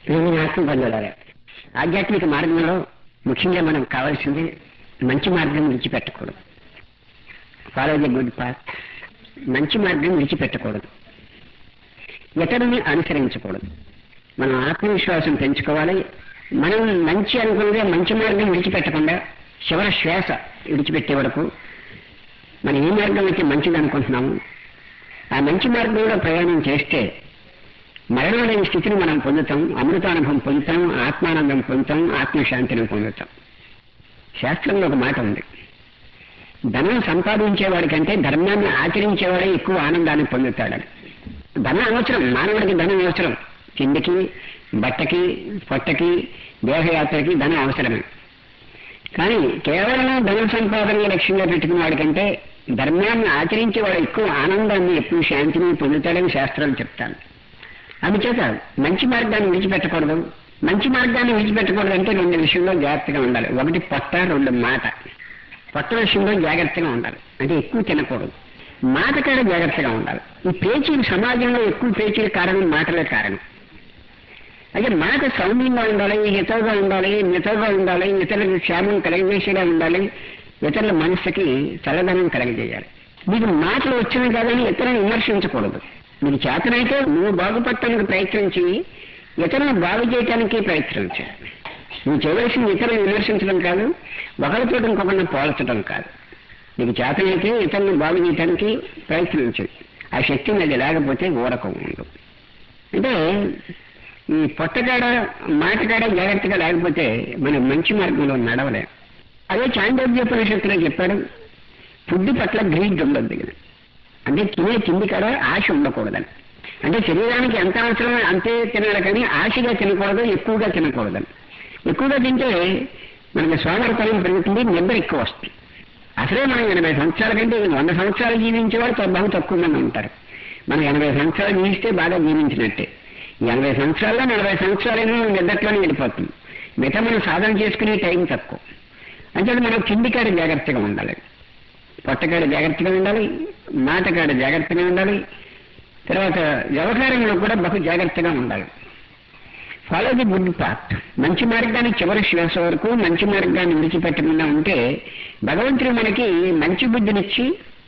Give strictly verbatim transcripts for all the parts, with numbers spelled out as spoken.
నేను ఆత్మ బంధువులారా, ఆధ్యాత్మిక మార్గంలో ముఖ్యంగా మనం కావాల్సింది మంచి మార్గం విడిచిపెట్టకూడదు. Follow the good path. మంచి మార్గం విడిచిపెట్టకూడదు, ఇతరుని అనుసరించకూడదు. మనం ఆత్మవిశ్వాసం పెంచుకోవాలి. మనం మంచి అనుకున్నదే మంచి మార్గం విడిచిపెట్టకుండా చివరి శ్వాస విడిచిపెట్టే వరకు మనం ఏ మార్గం అయితే మంచిది అనుకుంటున్నాము ఆ మంచి మార్గంలో ప్రయాణం చేస్తే మరణం లేని స్థితిని మనం పొందుతాం, అమృతానుభవం పొందుతాం, ఆత్మానందం పొందుతాం, ఆత్మశాంతిని పొందుతాం. శాస్త్రంలో ఒక మాట ఉంది, ధనం సంపాదించేవాడి కంటే ధర్మాన్ని ఆచరించేవాడే ఎక్కువ ఆనందాన్ని పొందుతాడని. ధనం అవసరం, మానవుడికి ధనం అవసరం. తిండికి, బట్టకి, పొట్టకి, దేహయాత్రకి ధనం అవసరమే. కానీ కేవలం ధన సంపాదన లక్ష్యంగా పెట్టుకున్న వాడికంటే ధర్మాన్ని ఆచరించేవాడు ఎక్కువ ఆనందాన్ని, ఎక్కువ శాంతిని పొందుతాడని శాస్త్రాలు చెప్తాను. అందుచేత మంచి మార్గాన్ని విడిచిపెట్టకూడదు. మంచి మార్గాన్ని విడిచిపెట్టకూడదు అంటే రెండు విషయంలో జాగ్రత్తగా ఉండాలి. ఒకటి పొట్ట, రెండు మాట. పొట్ట విషయంలో జాగ్రత్తగా ఉండాలి, అంటే ఎక్కువ తినకూడదు. మాట కాడ జాగ్రత్తగా ఉండాలి. ఈ పేచీలు సమాజంలో ఎక్కువ పేచీలు కారణం మాటలే కారణం. అయితే మాట సౌమ్యంగా ఉండాలి, హితవుగా ఉండాలి, మితవుగా ఉండాలి, ఇతరులకు క్షేమం కలగజేసేలా ఉండాలి, ఇతరుల మనస్సుకి చల్లదనం కలగజేయాలి. మీకు మాటలు వచ్చినాయి కాదని ఇతరులను విమర్శించకూడదు. మీకు చేతనైతే నువ్వు బాగుపడటానికి ప్రయత్నించి ఇతరులను బాగు చేయడానికి ప్రయత్నించాలి. నువ్వు చేయవలసిన ఇతరులను విమర్శించడం కాదు, ఒకరితో ఇంకొకరిని పోల్చడం కాదు. నీకు చేతనైతే ఇతరులను బాగు చేయడానికి ప్రయత్నించదు. ఆ శక్తి అది లేకపోతే ఊరకం ఉండదు. అంటే ఈ పొట్టగాడ మాటగాడ జాగ్రత్తగా లేకపోతే మనం మంచి మార్గంలో నడవలేం. అదే చాంద్రోగ్యోపనిషత్తులో చెప్పాడు, ఫుడ్ పట్ల గ్రీడ్ ఉండదు దగ్గర. అంటే తినే తిండి కాడ ఆశ ఉండకూడదని. అంటే శరీరానికి ఎంత అవసరమో అంతే తినాలి, కానీ ఆశగా తినకూడదు, ఎక్కువగా తినకూడదని. ఎక్కువగా తింటే మనకి సోమరితనం పెరుగుతుంది, నిద్ర ఎక్కువ వస్తుంది. అసలే మనం ఎనభై సంవత్సరాల కంటే వంద సంవత్సరాలు జీవించేవాడు బాగా తక్కువ మంది ఉంటారు. మనం ఎనభై సంవత్సరాలు జీవిస్తే బాగా జీవించినట్టే. ఎనభై సంవత్సరాల్లో నలభై సంవత్సరాలైనా నిద్రలోనే వెళ్ళిపోతుంది. మిగతా మనం సాధన చేసుకునే టైం తక్కువ. అంటే మనం కిందికాడ జాగ్రత్తగా ఉండాలి, పొట్టకాడ జాగ్రత్తగా ఉండాలి, మాటకాడ జాగ్రత్తగా ఉండాలి, తర్వాత వ్యవహారంలో కూడా బహు జాగ్రత్తగా ఉండాలి. Follow the good path. మంచి మార్గాన్ని చివరి శ్వాస వరకు మంచి మార్గాన్ని విడిచిపెట్టకుండా ఉంటే భగవంతుడు మనకి మంచి బుద్ధినిచ్చి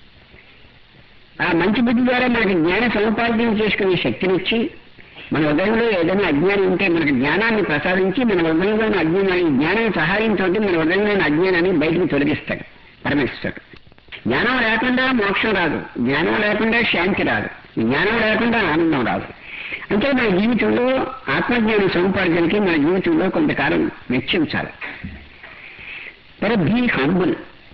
ఆ మంచి బుద్ధి ద్వారా మనకి జ్ఞాన సముపార్జన చేసుకునే శక్తినిచ్చి మన హృదయంలో ఏదైనా అజ్ఞానం ఉంటే మనకి జ్ఞానాన్ని ప్రసాదించి మన హృదయంలోని అజ్ఞానాన్ని జ్ఞానం సహాయంతో మన హృదయంలోని అజ్ఞానాన్ని బయటకు తొలగిస్తాడు పరమేశ్వరుడు. జ్ఞానం లేకుండా మోక్షం రాదు, జ్ఞానం లేకుండా శాంతి రాదు, జ్ఞానం లేకుండా ఆనందం రాదు. అంటే మన జీవితంలో ఆత్మజ్ఞాన సముపార్జనకి మన జీవితంలో కొంతకాలం వెచ్చించాలి. మరి బీ హంబుల్.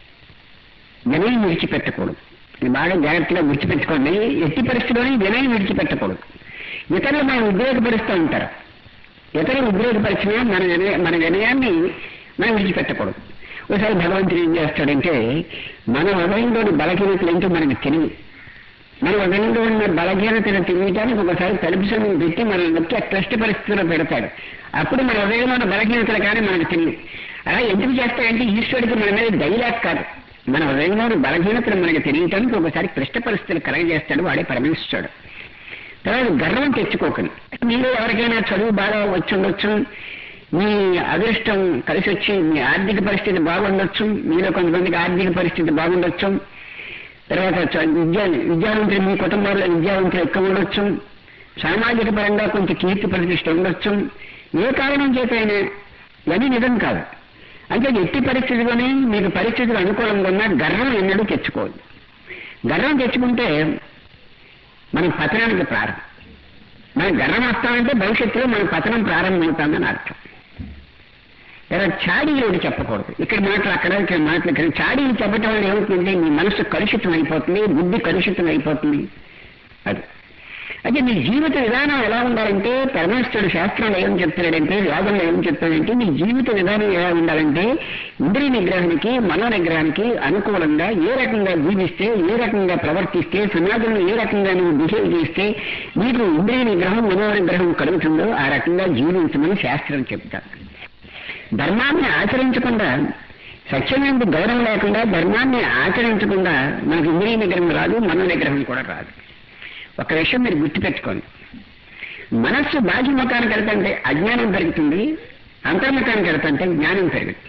వినయం విడిచిపెట్టకూడదు. బాగా జాగ్రత్తగా విడిచిపెట్టుకోండి. ఎట్టి పరిస్థితిలోనే వినయం విడిచిపెట్టకూడదు. ఇతరులు మనం ఉద్రేకపరుస్తూ ఉంటారు. ఇతరులు ఉద్రేకపరిచినా మన వినయ మన వినయాన్ని మనం విడిచిపెట్టకూడదు. ఒకసారి భగవంతుడు ఏం చేస్తాడంటే మన హృదయంలోని బలహీనతలు ఏంటో మనకి తెలియదు. మన హృదయంలో ఉన్న బలహీనతను తెలియటానికి ఒకసారి తలుపు సమయం పెట్టి మన నొక్కి క్లిష్ట పరిస్థితుల్లో పెడతాడు. అప్పుడు మన హృదయంలో ఉన్న బలహీనతలు కానీ మనకు తెలియదు. అలా ఎందుకు చేస్తాడంటే ఈశ్వరుడికి మన మీద దయలేక కాదు, మన హృదయంలోని బలహీనతలు మనకి తెలియటానికి ఒకసారి క్లిష్ట పరిస్థితులు కలగజేస్తాడు. వాడే పరమేశ్వరుడు. తర్వాత గర్వం తెచ్చుకోకండి. మీరు ఎవరికైనా చదువు బాగా వచ్చి ఉండొచ్చు, మీ అదృష్టం కలిసి వచ్చి మీ ఆర్థిక పరిస్థితి బాగుండొచ్చు, మీలో కొంతమందికి ఆర్థిక పరిస్థితి బాగుండొచ్చు, తర్వాత విద్యా విద్యావంతులు మీ కుటుంబాల్లో విద్యావంతులు ఎక్కువ ఉండొచ్చు, సామాజిక పరంగా కొంచెం కీర్తి ప్రతిష్ట ఉండొచ్చు. ఏ కారణం చేతైనా ఇవన్నీ నిజం కాదు. అంటే ఎట్టి పరిస్థితిలోనే మీకు పరిస్థితులు అనుకూలంగా ఉన్నా గర్వం ఎన్నడూ తెచ్చుకోవద్దు. గర్వం తెచ్చుకుంటే మన పతనానికి ప్రారంభం. మన గర్వం వస్తామంటే భవిష్యత్తులో మన పతనం ప్రారంభమవుతుందని అర్థం. ఇలా చాడీలు ఒకటి చెప్పకూడదు. ఇక్కడ మాటలు అక్కడ, ఇక్కడ మాటలు ఇక్కడ. చాడీలు చెప్పటం వల్ల ఏమవుతుందంటే మీ మనసు కలుషితం అయిపోతుంది, బుద్ధి కలుషితం అయిపోతుంది. అది అయితే మీ జీవిత విధానం ఎలా ఉండాలంటే పరమేశ్వరుడు శాస్త్రంలో ఏం చెప్తున్నాడంటే, యోగంలో ఏం చెప్తాడంటే మీ జీవిత విధానం ఎలా ఉండాలంటే ఇంద్రియ నిగ్రహానికి, మనో నిగ్రహానికి అనుకూలంగా ఏ రకంగా జీవిస్తే, ఏ రకంగా ప్రవర్తిస్తే, సమాజంలో ఏ రకంగా నువ్వు బిహేవ్ చేస్తే మీకు ఇంద్రియ నిగ్రహం, మనో నిగ్రహం కలుగుతుందో ఆ రకంగా జీవించమని శాస్త్రం చెప్తారు. ధర్మాన్ని ఆచరించకుండా, సత్యమైన గౌరవం లేకుండా ధర్మాన్ని ఆచరించకుండా మనకు ఇంద్రియ నిగ్రహం రాదు, మనో నిగ్రహం కూడా రాదు. ఒక విషయం మీరు గుర్తుపెట్టుకోండి, మనస్సు బాహ్యముఖానికి వెళ్తుంటే అజ్ఞానం పెరుగుతుంది, అంతర్ముఖానికి వెళ్తుంటే జ్ఞానం పెరుగుతుంది.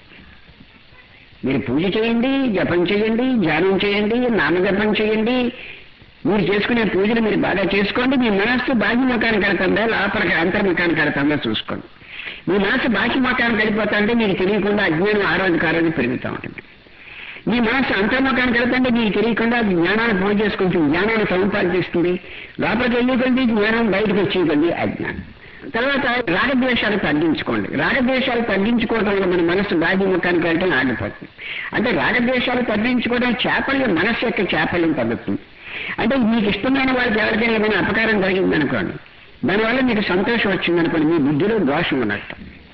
మీరు పూజ చేయండి, జపం చేయండి, ధ్యానం చేయండి, నామజపం చేయండి, మీరు చేసుకునే పూజలు మీరు బాగా చేసుకోండి. మీ మనస్సు బాహ్యముఖానికి వెళ్తుందా లోపలికి అంతర్ముఖానికి వెళ్తుందా చూసుకోండి. మీ మనస్సు బాహ్యముఖానికి వెళ్ళిపోతుంటే మీకు తెలియకుండా అజ్ఞానం ఆ రోజుకి ఆ రోజు పెరుగుతూ ఉంటుంది. మీ మనస్సు అంతర్ముఖానికి వెళ్తుంటే మీకు తెలియకుండా జ్ఞానాన్ని పూజ చేసుకుంటుంది, జ్ఞానాన్ని సముపార్జిస్తుంది. లోపలికి వెళ్ళి జ్ఞానం బయటకు వచ్చేది అజ్ఞానం. తర్వాత రాగద్వేషాలు తగ్గించుకోండి. రాగద్వేషాలు తగ్గించుకోవడం వల్ల మన మనస్సు బాహ్యముఖానికి వెళ్ళటం ఆగిపోతుంది. అంటే రాగద్వేషాలు తగ్గించుకోవడం చేపల్యం, మనస్సు యొక్క చేపల్యం తగ్గుతుంది. అంటే మీకు ఇష్టమైన వాళ్ళకి ఎవరికైనా ఏమైనా అపకారం జరిగిందనుకోండి, దానివల్ల మీకు సంతోషం వచ్చిందనుకోండి, మీ బుద్ధిలో దోషం ఉన్నట్టు.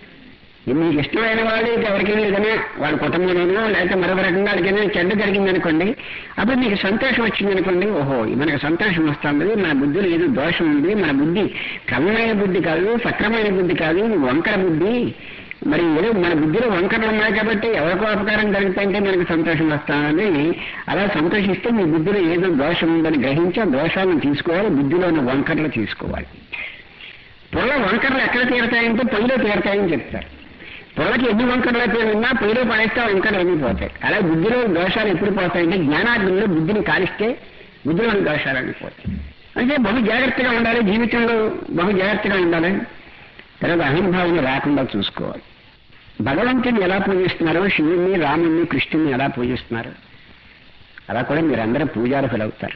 మీకు ఇష్టమైన వాళ్ళు ఎవరికైనా ఏదైనా వాళ్ళ కుటుంబంలోనో లేకపోతే మరొక రకంగా వాళ్ళకైనా చెడ్డ జరిగిందనుకోండి, అప్పుడు మీకు సంతోషం వచ్చిందనుకోండి, ఓహో మనకు సంతోషం వస్తుంది, మన బుద్ధిలో ఏదో దోషం ఉంది, మన బుద్ధి క్రమమైన బుద్ధి కాదు, సక్రమైన బుద్ధి కాదు, వంకర బుద్ధి, మరి ఏదో మన బుద్ధిలో వంకరలు ఉన్నాయి కాబట్టి ఎవరికో అపకారం జరుగుతుంటే మనకు సంతోషం వస్తామని అలా సంతోషిస్తే మీ బుద్ధిలో ఏదో దోషం ఉందని గ్రహించి ఆ దోషాలను తీసుకోవాలి, బుద్ధిలో ఉన్న వంకరలు తీసుకోవాలి. పొల్ల వంకరలు ఎక్కడ తీరతాయంటే పొయ్యిలో తీరతాయని చెప్తారు. పొలకి ఎన్ని వంకరలు అయితే ఉన్నా పొయ్యిలో పడేస్తే వంకరలు అన్నీ పోతాయి. అలా బుద్ధిలో దోషాలు ఎప్పుడు పోతాయంటే జ్ఞానాగ్నిలో బుద్ధిని కాలిస్తే బుద్ధిలోని దోషాలన్నీ పోతాయి. అంటే బహు జాగ్రత్తగా ఉండాలి, జీవితంలో బహు జాగ్రత్తగా ఉండాలి. తర్వాత అహంభావం రాకుండా చూసుకోవాలి. భగవంతుని ఎలా పూజిస్తున్నారో, శివుణ్ణి, రాముణ్ణి, కృష్ణుని ఎలా పూజిస్తున్నారు అలా కూడా మీరందరూ పూజార్హులు అవుతారు.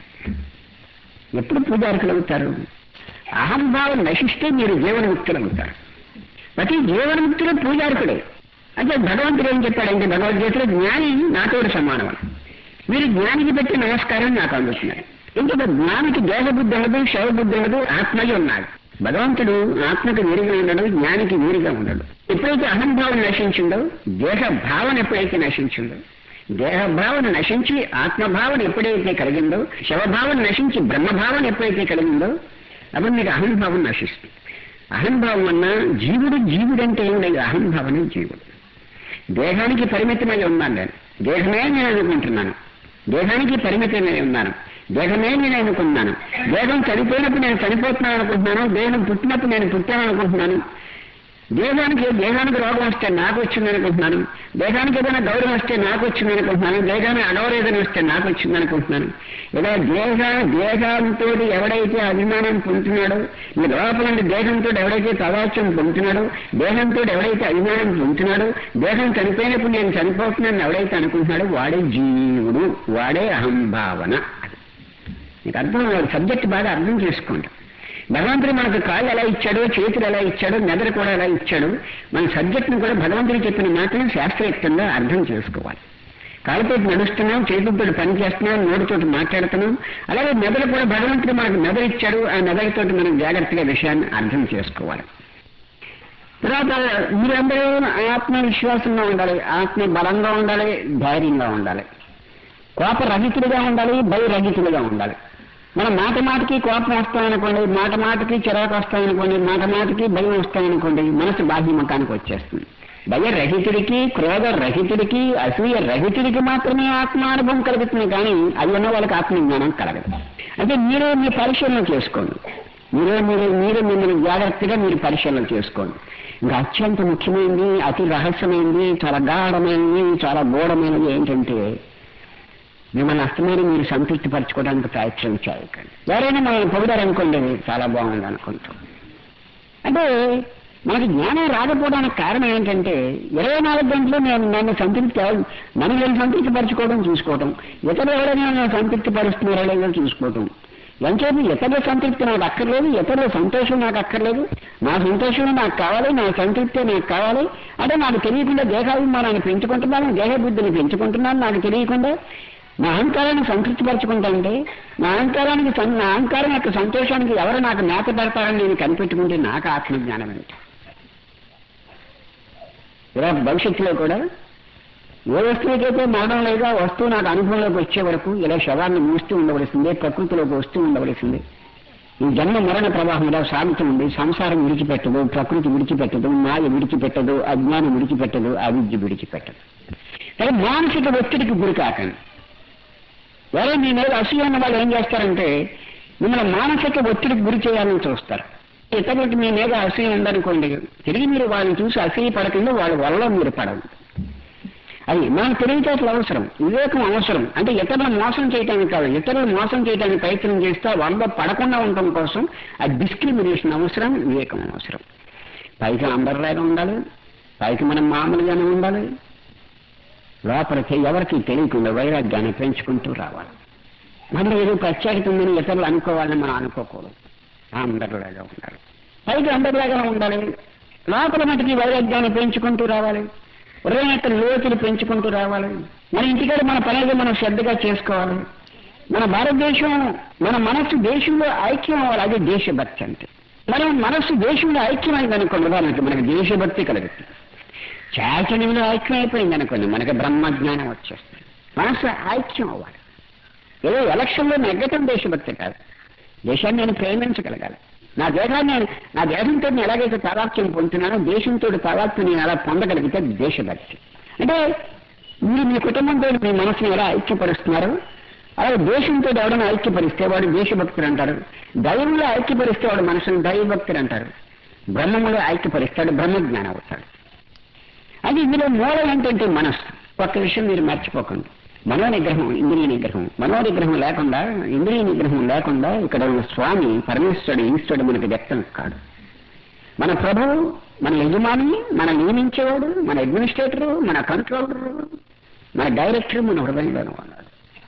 ఎప్పుడు పూజార్హులు అవుతారు? అహంభావం నశిస్తే మీరు జీవన్ముక్తులు అవుతారు. ప్రతి జీవన్ముక్తులు పూజార్హుడే. అంటే భగవంతుడు ఏం చెప్పాడంటే భగవద్గీతలో జ్ఞాని నాతోడు సమానం. మీరు జ్ఞానికి పెట్టి నమస్కారం నాకు అందుతున్నారు. ఎందుకంటే జ్ఞానికి దేహబుద్ధి ఉండదు, శవబుద్ధి ఉండదు, ఆత్మయ్య ఉన్నాడు. భగవంతుడు ఆత్మకు వేరుగా ఉండడు, జ్ఞానికి వేరుగా ఉండడు. ఎప్పుడైతే అహంభావం నశించిందో, దేహ భావన ఎప్పుడైతే నశించిందో, దేహభావన నశించి ఆత్మభావన ఎప్పుడైతే కలిగిందో, శవభావన నశించి బ్రహ్మభావన ఎప్పుడైతే కలిగిందో అప్పుడు మీకు అహంభావం నశిస్తుంది. అహంభావం అన్నా జీవుడు జీవుడంటే ఏం లేదు, అహంభావనే జీవుడు. దేహానికి పరిమితమై ఉన్నాను నేను, దేహమే నేను అనుకుంటున్నాను, దేహానికి పరిమితమై ఉన్నాను, దేహమే నేను అనుకుంటున్నాను. దేహం చనిపోయినప్పుడు నేను చనిపోతున్నాను అనుకుంటున్నాను, దేహం పుట్టినప్పుడు నేను పుట్టాను అనుకుంటున్నాను. దేహానికి దేహానికి రోగం వస్తే నాకు వచ్చింది అనుకుంటున్నాను, దేహానికి ఏదైనా గౌరవం వస్తే నాకు వచ్చింది అనుకుంటున్నాను, దేహాన్ని అగౌరవం వస్తే నాకు వచ్చింది అనుకుంటున్నాను. ఇలా దేహ దేహంతో ఎవడైతే అభిమానం పొందుతున్నాడో, ఈ లోపల దేహంతో ఎవడైతే తదాత్యం పొందుతున్నాడో, దేహంతో ఎవడైతే అభిమానం పొందుతున్నాడో, దేహం చనిపోయినప్పుడు నేను చనిపోతున్నాను ఎవడైతే అనుకుంటున్నాడో వాడే జీవుడు, వాడే అహంభావన. మీకు అర్థం వాడు సబ్జెక్ట్ బాగా అర్థం చేసుకోండి. భగవంతుడు మనకు కాళ్ళు ఎలా ఇచ్చాడో, చేతులు ఎలా ఇచ్చాడో, మెదడు కూడా ఎలా ఇచ్చాడు, మన సబ్జెక్ట్ని కూడా భగవంతుడు చెప్పిన మాటను శాస్త్రయుక్తంగా అర్థం చేసుకోవాలి. కాళ్ళతో నడుస్తున్నాం, చేతులతో పని చేస్తున్నాం, నోటితో మాట్లాడుతున్నాం. అలాగే మెదడు కూడా భగవంతుడు మనకు మెదడు ఇచ్చాడు, ఆ మెదడుతో మనం జాగ్రత్తగా విషయాన్ని అర్థం చేసుకోవాలి. తర్వాత మీరందరూ ఆత్మవిశ్వాసంగా ఉండాలి, ఆత్మ బలంగా ఉండాలి, ధైర్యంగా ఉండాలి, కోపరహితులుగా ఉండాలి, భయరహితులుగా ఉండాలి. మనం మాట మాటకి కోపం వస్తామనుకోండి, మాట మాటకి చిరాకు వస్తామనుకోండి, మాట మాటకి భయం వస్తామనుకోండి, మనసు బాహ్యముఖానికి వచ్చేస్తుంది. భయరహితుడికి, క్రోధ రహితుడికి, అసూయ రహితుడికి మాత్రమే ఆత్మానుభవం కలుగుతుంది, కానీ అది ఉన్న వాళ్ళకి ఆత్మజ్ఞానం కలగదు. అంటే మీరే మీ పరిశీలన చేసుకోండి, మీరే మీరు మీరే మిమ్మల్ని జాగ్రత్తగా మీరు పరిశీలన చేసుకోండి. ఇంకా అత్యంత ముఖ్యమైనది, అతి రహస్యమైనది, చాలా గాఢమైనది, చాలా గూఢమైనది ఏంటంటే మిమ్మల్ని అస్తమానం మీరు సంతృప్తి పరచుకోవడానికి ప్రయత్నం చేయకండి. ఎవరైనా మనం పొగిడారనుకోండి, చాలా బాగుంది అనుకుంటాం. అంటే మనకి జ్ఞానం రాకపోవడానికి కారణం ఏంటంటే ఇరవై నాలుగు గంటలు నేను నన్ను సంతృప్తి నన్ను నేను సంతృప్తి పరచుకోవడం చూసుకోవటం, ఇతరులు ఎవరైనా నన్ను సంతృప్తి పరుస్తున్నారో లేదో చూసుకోవటం. ఎంచేది ఇతరుల సంతృప్తి నాకు అక్కర్లేదు, ఇతరుల సంతోషం నాకు అక్కర్లేదు, నా సంతోషం నాకు కావాలి, నా సంతృప్తి నాకు కావాలి. అంటే నాకు తెలియకుండా దేహాభిమానాన్ని పెంచుకుంటున్నాను, దేహబుద్ధిని పెంచుకుంటున్నాను, నాకు తెలియకుండా నా అహంకారాన్ని సంతృప్తిపరచుకుంటానంటే, నా అహంకారానికి నా అహంకారం యొక్క సంతోషానికి ఎవరు నాకు మేత పెడతారని నేను కనిపెట్టుకుంటే నాకు ఆత్మజ్ఞానం ఏంటి? ఇలా భవిష్యత్తులో కూడా ఏ వస్తువుకైతే మరణం లేదు, ఆ వస్తువు నాకు అనుభవంలోకి వచ్చే వరకు ఇలా శవాన్ని మూస్తూ ఉండవలసిందే, ప్రకృతిలోకి వస్తూ ఉండవలసిందే. ఈ జన్మ మరణ ప్రవాహం ఇలా సాగుతూ ఉంది. సంసారం విడిచిపెట్టదు, ప్రకృతి విడిచిపెట్టదు, మాయ విడిచిపెట్టదు, అజ్ఞానం విడిచిపెట్టదు, అవిద్య విడిచిపెట్టదు. కానీ మానసిక ఒత్తిడికి గురి కాకండి. ఎవరో మీ మీద అసూయ ఉన్న వాళ్ళు ఏం చేస్తారంటే మిమ్మల్ని మానసిక ఒత్తిడికి గురి చేయాలని చూస్తారు. ఇతరులకి మీ మీద అసూయ ఉందనుకోండి, తిరిగి మీరు వాళ్ళని చూసి అసూయ పడకుండా వాళ్ళ వల్ల మీరు పడవు. అది మనం తెలివితేటలు అవసరం, వివేకం అవసరం. అంటే ఇతరులను మోసం చేయడానికి కాదు, ఇతరులను మోసం చేయడానికి ప్రయత్నం చేస్తే వాళ్ళ పడకుండా ఉండటం కోసం ఆ డిస్క్రిమినేషన్ అవసరం, వివేకం అవసరం. పైకి అందరిలాగా ఉండాలి, పైకి మనం మామూలుగానే ఉండాలి, లోపలికి ఎవరికి తెలియకుండా వైరాగ్యాన్ని పెంచుకుంటూ రావాలి. మనలో ఏదో ప్రత్యేకత ఉందని ఇతరులు అనుకోవాలని మనం అనుకోకూడదు. అందరిలాగా ఉండాలి, పైకి అందరిలాగా ఉండాలి, లోపల మటుకి వైరాగ్యాన్ని పెంచుకుంటూ రావాలి, హృదయం యొక్క లోతులు పెంచుకుంటూ రావాలి. మన ఇంటికాడ మన పనిగా మనం శ్రద్ధగా చేసుకోవాలి. మన భారతదేశం, మన మనస్సు దేశంలో ఐక్యం అవ్వాలి. అదే దేశభక్తి అంటే. మనం మనస్సు దేశంలో ఐక్యమైంది అనుకోండి, మనకి మనకి దేశభక్తి కలుగుతుంది. చాచన్యంలో ఐక్యం అయిపోయింది అనుకోండి, మనకి బ్రహ్మజ్ఞానం వచ్చేస్తుంది. మనస్సు ఐక్యం అవ్వాలి. ఏదో ఎలక్షన్లో నెగ్గటం దేశభక్తి కాదు, దేశాన్ని నేను ప్రేమించగలగాలి. నా దేశాన్ని నా దేశంతో నేను ఎలాగైతే తాదాత్మ్యం పొందుతున్నానో దేశంతో తాదాత్మ్యం నేను ఎలా పొందగలిగితే దేశభక్తి. అంటే మీరు మీ కుటుంబంతో మీ మనసుని ఎలా ఐక్యపరుస్తున్నారు, అలాగే దేశంతో ఎవరైనా ఐక్యపరిస్తే వాడు దేశభక్తులు అంటారు. దైవంలో ఐక్యపరిస్తే వాడు మనసుని దైవభక్తులు అంటారు. బ్రహ్మంలో ఐక్యపరిస్తాడు, బ్రహ్మజ్ఞానం అవుతాడు. అది ఇందులో మూలం ఏంటంటే మనస్సు. ఒక్క విషయం మీరు మర్చిపోకండి, మనో నిగ్రహం, ఇంద్రియ నిగ్రహం. మనో నిగ్రహం లేకుండా, ఇంద్రియ నిగ్రహం లేకుండా ఇక్కడ ఉన్న స్వామి పరమేశ్వరుడు ఈశ్వరుడు మనకి వ్యక్తం కాడు. మన ప్రభువు, మన యజమాని, మన నియమించేవాడు, మన అడ్మినిస్ట్రేటరు, మన కంట్రోలరు, మన డైరెక్టర్ మన హృదయంలోనే ఉన్నాడు.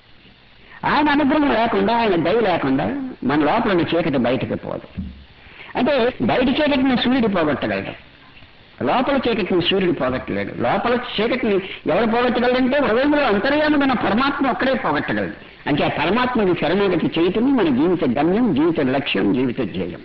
ఆయన అనుగ్రహం లేకుండా, ఆయన దయ లేకుండా మన లోపల ఉన్న చీకటి బయటకు పోదు. అంటే బయట చీకటిని సూర్యుడు పోగొట్టగలడు, లోపల చీకటిని సూర్యుడు పోగొట్టలేడు. లోపల చీకటిని ఎవరు పోగొట్టగలడంటే హృదయంలో అంతర్యామైన పరమాత్మ ఒక్కడే పోగొట్టగలడు. అంటే ఆ పరమాత్మకి శరణాగతి చేయటం మన జీవిత గమ్యం, జీవిత లక్ష్యం, జీవిత ధ్యేయం.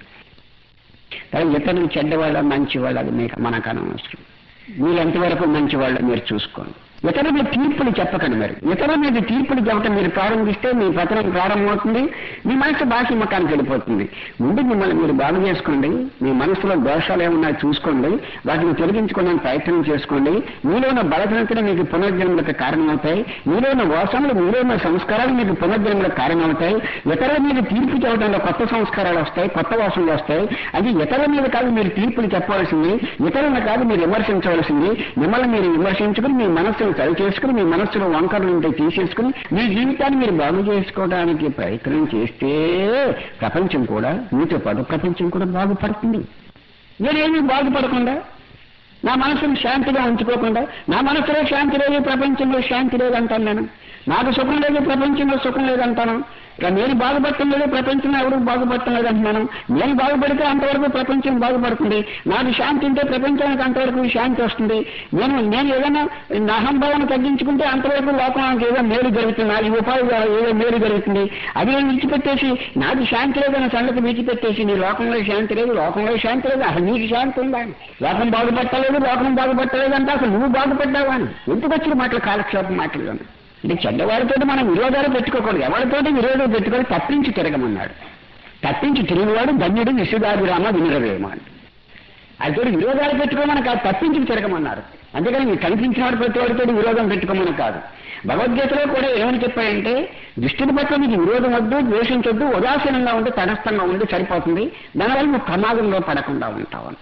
కానీ ఇతరులు చెడ్డవాళ్ళ మంచివాళ్ళు అది మీకు మనకు అనవసరం. మీరు ఎంతవరకు మంచివాళ్ళు మీరు చూసుకోండి. ఇతరుల మీద తీర్పులు చెప్పకండి. మరి ఇతరుల మీద తీర్పులు చెప్పడం మీరు ప్రారంభిస్తే మీ పతనం ప్రారంభమవుతుంది, మీ మనసు బాసిమకానికి వెళ్ళిపోతుంది. ముందు మిమ్మల్ని మీరు బాగు చేసుకోండి. మీ మనసులో దోషాలు ఏమన్నా చూసుకోండి, వాటిని తొలగించుకోవడానికి ప్రయత్నం చేసుకోండి. మీలో ఉన్న బలహీనతలు మీకు పునర్జన్మలకు కారణమవుతాయి, మీలో ఉన్న వాసనలు, మీలో ఉన్న సంస్కారాలు మీకు పునర్జన్మలకు కారణమవుతాయి. ఇతరుల మీద తీర్పు చెప్పడంలో కొత్త సంస్కారాలు వస్తాయి, కొత్త వాసనలు వస్తాయి. అది ఇతరుల మీద కాదు మీరు తీర్పులు చెప్పవలసింది, ఇతరులను కాదు మీరు విమర్శించవలసింది. మిమ్మల్ని మీరు విమర్శించుకుని మీ మనస్సును సరి చేసుకుని, మీ మనస్సులో వంకరలు ఉంటే తీసేసుకుని మీ జీవితాన్ని మీరు బాగు చేసుకోవడానికి ప్రయత్నం చేస్తే ప్రపంచం కూడా, మీతో పాటు ప్రపంచం కూడా బాగుపడుతుంది. నేనేమీ బాగుపడకుండా, నా మనసును శాంతిగా ఉంచుకోకుండా, నా మనసులో శాంతి లేదు, ప్రపంచంలో శాంతి లేదంటాను నేను. నాకు సుఖం లేదు, ప్రపంచంలో సుఖం లేదంటాను. ఇక నేను బాగుపడటం లేదు, ప్రపంచంలో ఎవరు బాగుపడటం లేదంటున్నాను. నేను బాగుపడితే అంతవరకు ప్రపంచం బాగుపడుతుంది. నాకు శాంతి ఉంటే ప్రపంచానికి అంతవరకు శాంతి వస్తుంది. నేను నేను ఏదైనా నా అహంభావాన్ని తగ్గించుకుంటే అంతవరకు లోకానికి ఏదో మేలు జరుగుతుంది, నాకు ఉపాధి ఏదో మేలు జరుగుతుంది. అది విడిచిపెట్టేసి నాకు శాంతి లేదన్న సంగతి విడిచిపెట్టేసి నీ లోకంలో శాంతి లేదు, లోకంలో శాంతి లేదు, అసలు నీకు శాంతి ఉందా? లోకం బాగుపట్టలేదు, లోకం బాగుపట్టలేదు అంటే అసలు నువ్వు బాగుపడ్డావా అని ఎందుకు వచ్చిన మాటలు, కాలక్షేపం మాటలు. అంటే చెడ్డవాడితో మనం విరోధాలు పెట్టుకోకూడదు, ఎవరితోటి విరోధం పెట్టుకొని తప్పించి తిరగమన్నాడు. తప్పించి తిరుగువాడు ధన్యుడు, విశ్వదాభిరామ వినురవేమ అని. అదితో విరోధాలు పెట్టుకోమని కాదు, తప్పించి తిరగమన్నారు. అందుకని మీరు కనిపించినవాడు ప్రతి వాడితో విరోధం పెట్టుకోమని కాదు. భగవద్గీతలో కూడా ఏమని చెప్పాయంటే దుష్టుని పట్ల మీకు విరోధం వద్దు, ద్వేషించొద్దు, ఉదాసీనంగా ఉండి తటస్థంగా ఉండి సరిపోతుంది, దానివల్ల నువ్వు ప్రమాదంలో పడకుండా ఉంటావని.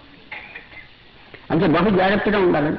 అంటే బహు జాగ్రత్తగా ఉండాలని.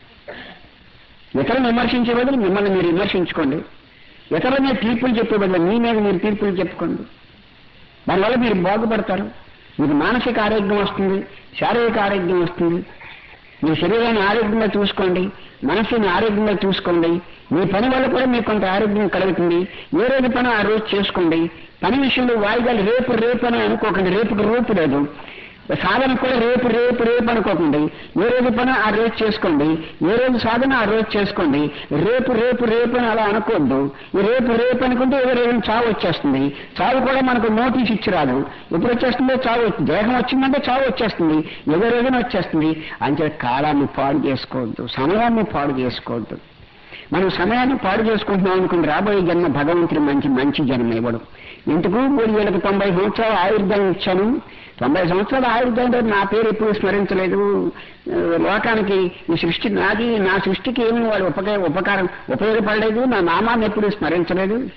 ఇతరులను విమర్శించే బదులు మిమ్మల్ని మీరు విమర్శించుకోండి, ఇతరుల మీద తీర్పులు చెప్పే బదులు మీ మీద మీరు తీర్పులు చెప్పుకోండి. దానివల్ల మీరు బాగుపడతారు. మీకు మానసిక ఆరోగ్యం వస్తుంది, శారీరక ఆరోగ్యం వస్తుంది. మీ శరీరాన్ని ఆరోగ్యంగా చూసుకోండి, మనస్సుని ఆరోగ్యంగా చూసుకోండి. మీ పని వల్ల కూడా మీకు కొంత ఆరోగ్యం కలుగుతుంది. ఏ రోజు పని ఆ రోజు చేసుకోండి. పని విషయంలో వాయిదాలు రేపు రేపు అని అనుకోకండి, రేపుకి రూపు లేదు. సాధన కూడా రేపు రేపు రేపు అనుకోకండి, ఏ రోజు పని ఆ రోజు చేసుకోండి, ఏ రోజు సాధన ఆ రోజు చేసుకోండి. రేపు రేపు రేపు అని అలా అనుకోవద్దు. ఈ రేపు రేపు అనుకుంటే ఏదో రోజు చావు వచ్చేస్తుంది. చావు కూడా మనకు నోటీస్ ఇచ్చి రాదు, ఎప్పుడు వచ్చేస్తుందో చావు. దేహం వచ్చిందంటే చావు వచ్చేస్తుంది, ఏదో రోజున వచ్చేస్తుంది. అంతే కాలాన్ని పాడు చేసుకోవద్దు, సమయాన్ని పాడు చేసుకోవద్దు. మనం సమయాన్ని పాడు చేసుకుంటున్నాం అనుకుని రాబోయే జన్మ భగవంతుడు మంచి మంచి జన్మ ఇవ్వడు. ఎందుకు మూడు వేలకు తొంభై సంవత్సరాలు ఆయుర్దాయం ఇచ్చాను, తొంభై సంవత్సరాల ఆయుర్దాయంతో నా పేరు ఎప్పుడు స్మరించలేదు, లోకానికి ఈ సృష్టి నాది, నా సృష్టికి ఏమి వాడు ఉపక ఉపకారం ఉపయోగపడలేదు, నా నామాన్ని ఎప్పుడు స్మరించలేదు,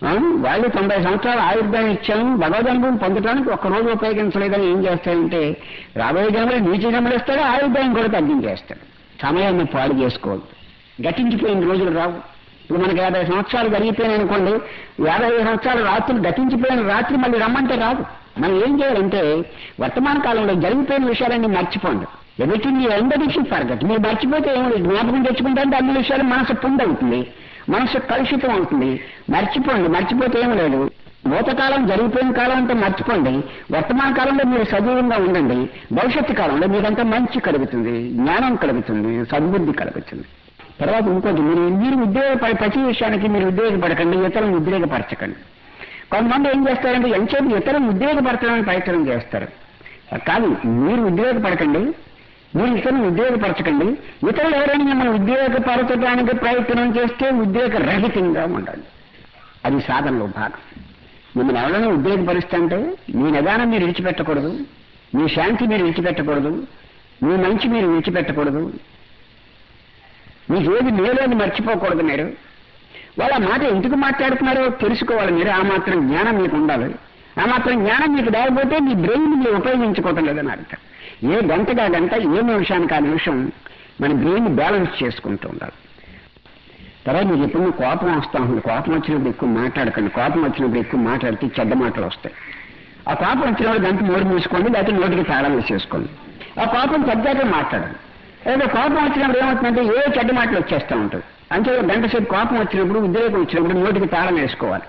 వాళ్ళు తొంభై సంవత్సరాలు ఆయుర్దాయం ఇచ్చాము, భగవద్ అనుభవం పొందడానికి ఒక్కరోజు ఉపయోగించలేదని ఏం చేస్తాడంటే రాబోయే జన్మలు నీచ జన్మలు ఇస్తాడు, ఆయుర్దాయం కూడా తగ్గించేస్తాడు. సమయాన్ని పాడు చేసుకోవద్దు. గతించిపోయిన రోజులు రావు. ఇప్పుడు మనకి యాభై సంవత్సరాలు జరిగిపోయినాయి అనుకోండి, యాభై సంవత్సరాలు రాత్రులు గతించిపోయిన రాత్రి మళ్ళీ రమ్మంటే రాదు. మనం ఏం చేయాలంటే వర్తమాన కాలంలో జరిగిపోయిన విషయాలన్నీ మర్చిపోండి. Everything in addition forget. మీరు మర్చిపోతే ఏమి జ్ఞాపకం తెచ్చుకుంటే అన్ని విషయాలు మనసు పొందవుతుంది, మనసు కలుషితం అవుతుంది. మర్చిపోండి, మర్చిపోతే ఏమి లేదు. భూతకాలం జరిగిపోయిన కాలం అంతా మర్చిపోండి. వర్తమాన కాలంలో మీరు సజీవంగా ఉండండి. భవిష్యత్తు కాలంలో మీరంతా మంచి కలుగుతుంది, జ్ఞానం కలుగుతుంది, సద్బుద్ధి కలుగుతుంది. తర్వాత ఇంకోటి, మీరు మీరు ఉద్యోగపడి ప్రతి విషయానికి మీరు ఉద్యోగపడకండి, ఇతరులను ఉద్రేకపరచకండి. కొంతమంది ఏం చేస్తారంటే ఎంతసేపు ఇతరులను ఉద్రేకపరచడానికి ప్రయత్నం చేస్తారు. కాదు, మీరు ఉద్రేకపడకండి, మీరు ఇతరులను ఉద్యోగపరచకండి. ఇతరులు ఎవరైనా మిమ్మల్ని ఉద్యోగపరచడానికి ప్రయత్నం చేస్తే ఉద్యోగ రహితంగా ఉండాలి. అది సాధనలో భాగం. మిమ్మల్ని ఎవరైనా ఉద్యోగపరుస్తా అంటే మీ నిదానం మీరు విడిచిపెట్టకూడదు, మీ శాంతి మీరు విడిచిపెట్టకూడదు, మీ మంచి మీరు విడిచిపెట్టకూడదు, మీకు ఏది మేలని మర్చిపోకూడదు. మీరు వాళ్ళ మాట ఎందుకు మాట్లాడుతున్నారో తెలుసుకోవాలి. మీరు ఆ మాత్రం జ్ఞానం మీకు ఉండాలి. ఆ మాత్రం జ్ఞానం మీకు లేకపోతే మీ బ్రెయిన్ మీరు ఉపయోగించుకోవటం లేదని అర్థం. ఏ గంటగా గంట, ఏ నిమిషానికి ఆ నిమిషం మన బ్రెయిన్ బ్యాలెన్స్ చేసుకుంటూ ఉండాలి. తర్వాత మీరు ఎప్పుడు కోపం వస్తూ ఉంటుంది. కోపం వచ్చినప్పుడు ఎక్కువ మాట్లాడకండి. కోపం వచ్చినప్పుడు ఎక్కువ మాట్లాడితే చెడ్డ మాటలు వస్తాయి. ఆ కోపం వచ్చినప్పుడు గంట నోరు మూసుకోండి, లేకపోతే నోటికి తాళం వేసేసుకోండి. ఆ కోపం తగ్గాక మాట్లాడండి. లేదా కోపం వచ్చినప్పుడు ఏమవుతుందంటే ఏ చెడ్డ మాటలు వచ్చేస్తూ ఉంటుంది. అంటే గంట సేపు కోపం వచ్చినప్పుడు, ఉద్రేకం వచ్చినప్పుడు నోటికి తాళం వేసుకోవాలి.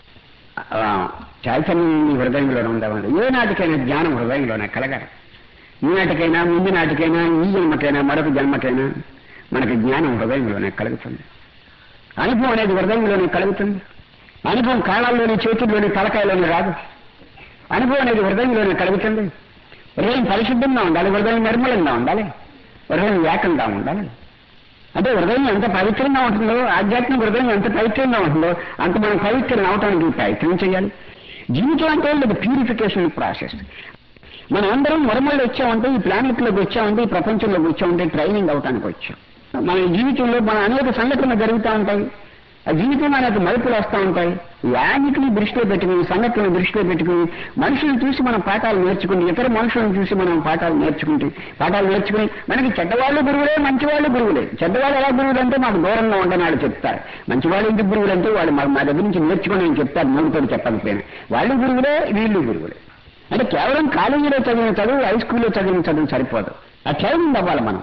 చైతన్యం మీ హృదయంలోనే ఉందామండి. ఏ నాటికైనా జ్ఞానం హృదయంలోనే కలగాలి. ఈ నాటికైనా, ముందు నాటికైనా, ఈ జన్మకైనా, మరొక జన్మకైనా మనకి జ్ఞానం హృదయంలోనే కలుగుతుంది. అనుభవం అనేది హృదయంలోనే కలుగుతుంది. అనుభవం కాళ్ళల్లోని, చేతుల్లోని, తలకాయలోని రాదు. అనుభవం అనేది హృదయంలోనే కలుగుతుంది. హృదయం పరిశుద్ధంగా ఉండాలి, హృదయం నిర్మలంగా ఉండాలి, హృదయం ఏకంగా ఉండాలి. అంటే హృదయం ఎంత పవిత్రంగా ఉంటుందో, ఆధ్యాత్మిక హృదయం ఎంత పవిత్రంగా ఉంటుందో అంత మనం పవిత్రం అవటానికి ప్రయత్నం చేయాలి. జీవితం అంటే ఇది ప్యూరిఫికేషన్ ప్రాసెస్. మనం అందరం మరమళ్ళు వచ్చామంటే, ఈ ప్లానెట్లోకి వచ్చామంటే, ఈ ప్రపంచంలోకి వచ్చామంటే ట్రైనింగ్ అవటానికి వచ్చాం. మన జీవితంలో మన అనేక సంఘటనలు జరుగుతూ ఉంటాయి. ఆ జీవితంలో అనేక మలుపులు వస్తూ ఉంటాయి. యానిటిని దృష్టిలో పెట్టుకుని, సంఘటనలు దృష్టిలో పెట్టుకుని, మనుషులను చూసి మనం పాఠాలు నేర్చుకుని, ఇతర మనుషులను చూసి మనం పాఠాలు నేర్చుకుంటే పాఠాలు నేర్చుకుని మనకి చెడ్డవాళ్ళు గురువులే, మంచివాళ్ళు గురువులే. చెడ్డవాళ్ళు ఎలా గురువులు అంటే మాకు దూరంగా ఉండని వాళ్ళు చెప్తారు. మంచివాళ్ళు ఇంటి గురువులు అంటే వాళ్ళు మా దగ్గర నుంచి నేర్చుకుని అని చెప్తారు. మూడుతో చెప్పకపోయినా వాళ్ళు గురువులే, వీళ్ళు గురువులే. అంటే కేవలం కాలేజీలో చదివిన చదువు, హై స్కూల్లో చదివిన చదువు సరిపోదు. ఆ ట్రైనింగ్ అవ్వాలి మనం.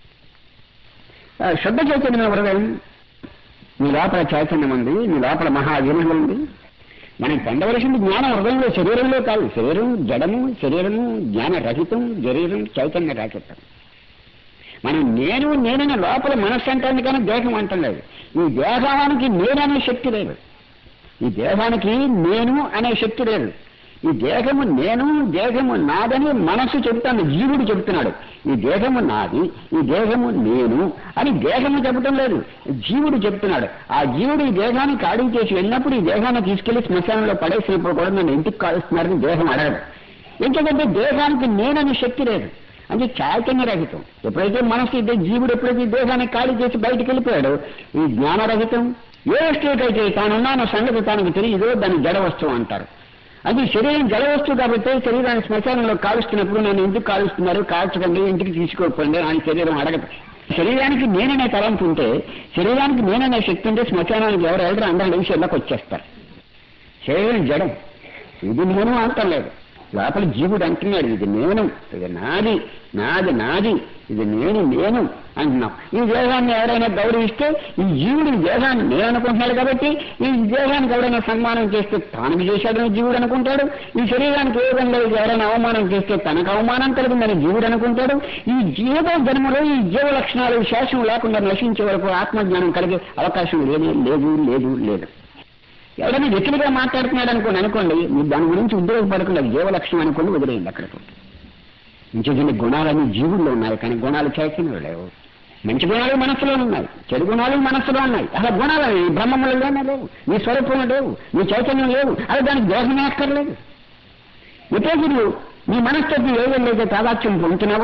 శుద్ధ చైతన్యం హృదయం, మీ లోపల చైతన్యం ఉంది, మీ లోపల మహా వినయం ఉంది. మనం పొందవలసింది జ్ఞానం హృదయంలో, శరీరంలో కాదు. శరీరం జడము, శరీరము జ్ఞానరహితం, శరీరం చైతన్య రహితం. మనం నేను నేననే లోపల మనస్సు అంటుంది కానీ దేహం అంటలేదు. ఈ దేహానికి నేననే శక్తి లేదు. ఈ దేహానికి నేను అనే శక్తి లేదు. ఈ దేహము నేను, దేహము నాదని మనస్సు చెబుతాను, జీవుడు చెబుతున్నాడు. ఈ దేహము నాది, ఈ దేహము నేను అని దేహము చెప్పడం లేదు, జీవుడు చెప్తున్నాడు. ఆ జీవుడు ఈ దేహాన్ని ఖాళీ చేసి వెళ్ళినప్పుడు, ఈ దేహాన్ని తీసుకెళ్లి శ్మశానంలో పడేసినప్పుడు కూడా నన్ను ఇంటికి కాలుస్తున్నారని దేహం అడగదు. ఎందుకంటే దేహానికి నేననే శక్తి లేదు. అంటే చైతన్య రహితం. ఎప్పుడైతే మనసు ఇదే జీవుడు ఎప్పుడైతే దేహాన్ని ఖాళీ చేసి బయటకు వెళ్ళిపోయాడు, ఈ జ్ఞానరహితం. ఏ స్టేట్ అయితే తానున్నాన సంగతి తనకు తెలియదో దాన్ని జడ వస్తువు అంటారు. అది శరీరం జల వస్తువు కాబట్టి శరీరాన్ని శ్మశానంలో కాలుస్తున్నప్పుడు నన్ను ఎందుకు కాలుస్తున్నారు, కాల్చకండి, ఇంటికి తీసుకోకపోండి అని శరీరం అడగదు. శరీరానికి నేననే తలంపు ఉంటే, శరీరానికి నేననే శక్తి ఉంటే శ్మశానానికి ఎవరు వెళ్ళరు, అందరూ విషయాల్లోకి వచ్చేస్తారు. శరీరం జడం, ఇది నేను అంటం లేదు. లోపల జీవుడు అంటున్నాడు ఇది నేను, ఇది నాది, నాది నాది, ఇది నేను నేను అంటున్నాం. ఈ దేహాన్ని ఎవరైనా గౌరవిస్తే, ఈ జీవుడు ఈ దేహాన్ని నేను అనుకుంటున్నాడు కాబట్టి, ఈ దేహానికి ఎవరైనా సన్మానం చేస్తే తాను చేశాడని జీవుడు అనుకుంటాడు. ఈ శరీరానికి ఏ విధంగా ఎవరైనా అవమానం చేస్తే తనకు అవమానం కలిగిందని జీవుడు అనుకుంటాడు. ఈ జీవ జన్మలో ఈ జీవ లక్షణాలు శాసనం లేకుండా నశించే వరకు ఆత్మజ్ఞానం కలిగే అవకాశం లేనే లేదు లేదు లేదు. ఎవరైనా వ్యక్తిగా మాట్లాడుతున్నాడు అనుకోండి అనుకోండి మీరు దాని గురించి ఉద్యోగపడకుండా జీవ లక్షణం అనుకోండి, వదిలేయండి. అక్కడికి ఇంకొన్ని గుణాలన్నీ జీవుల్లో ఉన్నాయి కానీ గుణాలు చైతన్యంలో లేవు. మంచి గుణాలు మనస్సులో ఉన్నాయి, చెడు గుణాలు మనస్సులో ఉన్నాయి. అలా గుణాలు ఈ బ్రహ్మములలోనే లేవు, నీ స్వరూపంలో లేవు, నీ చైతన్యం లేవు. అలా దానికి దేహమే అక్కర్లేదు. ఎప్పుడైతే నీ మనస్తత్వం ఏదైతే తాదాత్యం పొందుతున్నావో,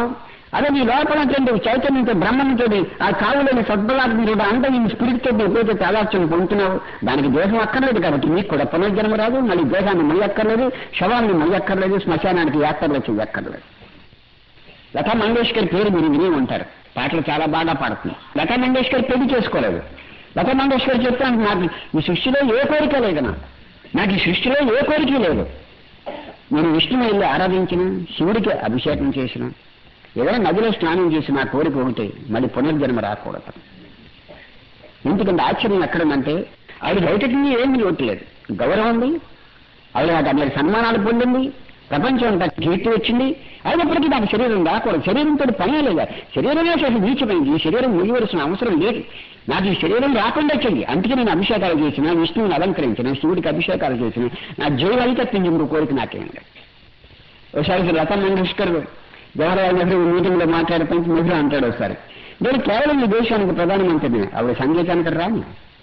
అదే నీ లోపల చైతన్యంతో బ్రహ్మంతో ఆ కావులోని సద్బలాత్మతో అంటే నీ స్పిరిట్ తోటి ఎప్పుడైతే తాదాత్యం పొందుతున్నావు దానికి దేహం అక్కర్లేదు కాబట్టి నీకు కూడా పునర్జన్మ రాదు, మళ్ళీ దేహాన్ని మొయ్యక్కర్లేదు, శవాన్ని మొయ్యక్కర్లేదు, శ్మశానానికి యాత్రలో చెయ్యక్కర్లేదు. లతా మంగేష్కర్ పేరు మీరు విని ఉంటారు, పాటలు చాలా బాగా పాడుతుంది. లతా మంగేష్కర్ పెళ్లి చేసుకోలేదు. లతా మంగేష్కర్ చెప్తాను, నాకు ఈ సృష్టిలో ఏ కోరిక లేదు, నాకు నాకు ఈ సృష్టిలో ఏ కోరిక లేదు. నేను విష్ణువు వెళ్ళి ఆరాధించిన, శివుడికి అభిషేకం చేసిన, ఏదైనా నదిలో స్నానం చేసి నా కోరిక ఒకటి మళ్ళీ పునర్జన్మ రాకూడదు. ఎందుకంటే ఆశ్చర్యం ఎక్కడుందంటే ఆవిడ బయటకి ఏమీ లోట్లేదు, గౌరవం ఉంది, ఆవిడ నాకు అనేక సన్మానాలు పొందింది, ప్రపంచం అంతా కీర్తి వచ్చింది. అయినప్పటికీ నాకు శరీరం రాకూడదు, శరీరంతో పనే లేదా, శరీరమే అసలు నీచమైంది, ఈ శరీరం ముగివలసిన అవసరం లేదు, నాకు ఈ శరీరం రాకుండా చెయ్యి. అందుకే నేను అభిషేకాలు చేసిన, విష్ణువుని అలంకరించిన, శివుడికి అభిషేకాలు చేసిన, నా జీవులు అయితే ఇంకో కోరిక నాకేమిటి. ఒకసారి లతా మంగేష్కర్ జవహర్లాల్ నెహ్రూ మీటింగ్ లో మాట్లాడుతూ నెహ్రూ అంటాడు ఒకసారి, నేను కేవలం ఈ దేశానికి ప్రధానమంత్రిని, ఆవిడ సంగీతానికి రాని.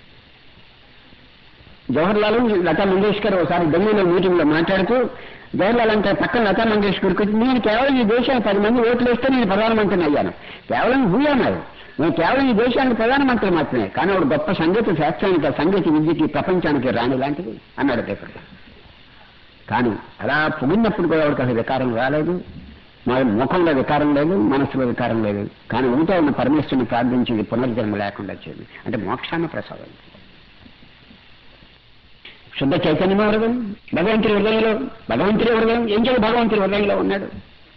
జవహర్లాల్ లతా మంగేష్కర్ ఒకసారి ఢిల్లీలో మీటింగ్ లో మాట్లాడుతూ జవహర్లాల్ అంటే పక్కన లతా మంగేష్కర్కి వచ్చి, నేను కేవలం ఈ దేశానికి పది మంది ఓట్లు వేస్తే నేను ప్రధానమంత్రిని అయ్యాను, కేవలం భూయన్నారు, నేను కేవలం ఈ దేశానికి ప్రధానమంత్రి మాత్రమే, కానీ ఆవిడ గొప్ప సంగీత శాస్త్రానికి, సంగీత విద్యకి, ప్రపంచానికి రాని లాంటిది అన్నాడు పేపర్. కానీ అలా పొగిడినప్పుడు కూడా ఆవిడకి అసలు వికారం రాలేదు, మా ముఖంలో వికారం లేదు, మనసులో వికారం లేదు. కానీ ఉంటే ఉన్న పరమేశ్వరుని ప్రార్థించింది పునర్జన్మ లేకుండా వచ్చేది, అంటే మోక్షాన్ని ప్రసాదం. శుద్ధ చైతన్యం హృదయం భగవంతుడి హృదయంలో, భగవంతుడి హృదయం ఏం చేయాలి, భగవంతుడి హృదయంలో ఉన్నాడు,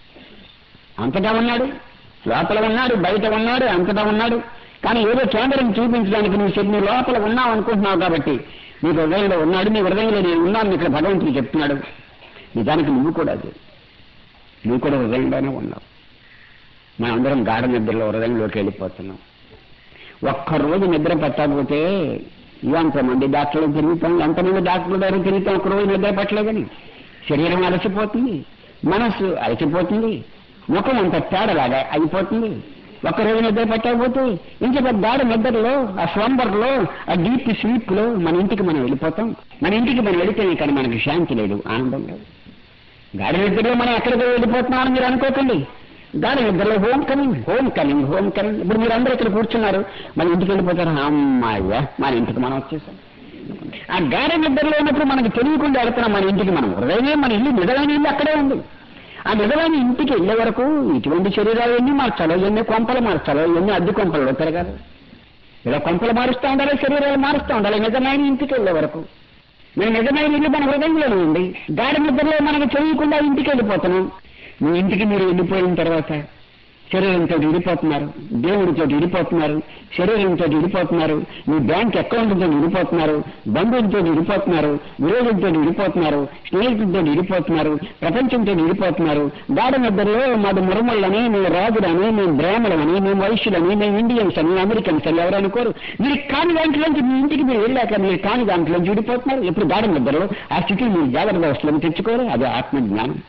అంతటా ఉన్నాడు, లోపల ఉన్నాడు, బయట ఉన్నాడు, అంతటా ఉన్నాడు. కానీ ఏదో కేంద్రం చూపించడానికి నువ్వు శరీరం లోపల ఉన్నావు అనుకుంటున్నావు కాబట్టి నీ హృదయంలో ఉన్నాడు, నీ హృదయంలో నేను ఉన్నాను ఇక్కడ భగవంతుడు చెప్తున్నాడు. నిజానికి నువ్వు కూడా అది, నువ్వు కూడా హృదయంలోనే ఉన్నావు. మనం అందరం గాఢ నిద్రలో హృదయంలోకి వెళ్ళిపోతున్నాం. ఒక్కరోజు నిద్ర పట్టకపోతే ఎంతమంది డాక్టర్లు తిరుగుతాం, ఎంతమంది డాక్టర్ల దగ్గర తిరుగుతాం, ఒక్కరోజు నిద్ర పట్టలేదని. శరీరం అలసిపోతుంది, మనస్సు అలసిపోతుంది, ముఖం అంత తేడలాగా అయిపోతుంది. ఒక్కరోజు నిద్ర పట్టకపోతే ఇంకొక గాఢ నిద్రలో, ఆ స్వంబర్లో, ఆ డీప్ స్లీప్ లో మన ఇంటికి మనం వెళ్ళిపోతాం. మన ఇంటికి మనం వెళితే కానీ మనకి శాంతి లేదు, ఆనందం లేదు. గాఢ నిద్రలో మనం ఎక్కడికి వెళ్ళిపోతున్నామని మీరు అనుకోకండి. గాఢ నిద్రలో home coming home coming home coming. ఇప్పుడు మీరు అందరూ ఇక్కడ కూర్చున్నారు, మన ఇంటికి వెళ్ళిపోతారు, అమ్మాయ్యా మన ఇంటికి మనం వచ్చేసాం. ఆ గాఢ నిద్రలో ఉన్నప్పుడు మనకి తెలియకుండా వెళ్తున్నాం మన ఇంటికి. మనం హృదయమే మన ఇల్లు, నిజమైన ఇల్లు అక్కడే ఉంది. ఆ నిజమైన ఇంటికి వెళ్ళే వరకు ఇటువంటి శరీరాలు ఎన్ని మార్చాలో, ఎన్ని కొంపలు మార్చాలో, ఎన్ని అద్దె కొంపలలో తిరగాలి. ఇలా కొంపలు మారుస్తూ ఉండాలి, శరీరాలు మారుస్తూ ఉండాలి నిజమైన ఇంటికి వెళ్ళే వరకు. మేము నిజమైన ఇల్లు మన హృదయంలోనే ఉంది. గాఢ నిద్రలో మనకు తెలియకుండా ఇంటికి వెళ్ళిపోతున్నాం. మీ ఇంటికి మీరు వెళ్ళిపోయిన తర్వాత శరీరంతో విడిపోతున్నారు, దేవుడితో విడిపోతున్నారు, శరీరంతో విడిపోతున్నారు, మీ బ్యాంక్ అకౌంట్తో విడిపోతున్నారు, బంధువులతో విడిపోతున్నారు, విరోధులతో విడిపోతున్నారు, స్నేహితులతో విడిపోతున్నారు, ప్రపంచంతో విడిపోతున్నారు. గాఢ నిద్రలో మాది మురమళ్ళని, మేము రాజులని, మేము బ్రాహ్మణులని, మేము వైశ్యులని, మేము ఇండియన్స్ అని, అమెరికన్స్ అని ఎవరు అనుకోరు. మీరు కాని దాంట్లోంచి మీ ఇంటికి మీరు వెళ్ళాక మీరు కాని దాంట్లోంచి విడిపోతున్నారు. ఎప్పుడు గాఢ నిద్రలో ఆ స్థితిని మీరు జాగ్రత్త వ్యవస్థలను తెచ్చుకోరు. అదే ఆత్మజ్ఞానం.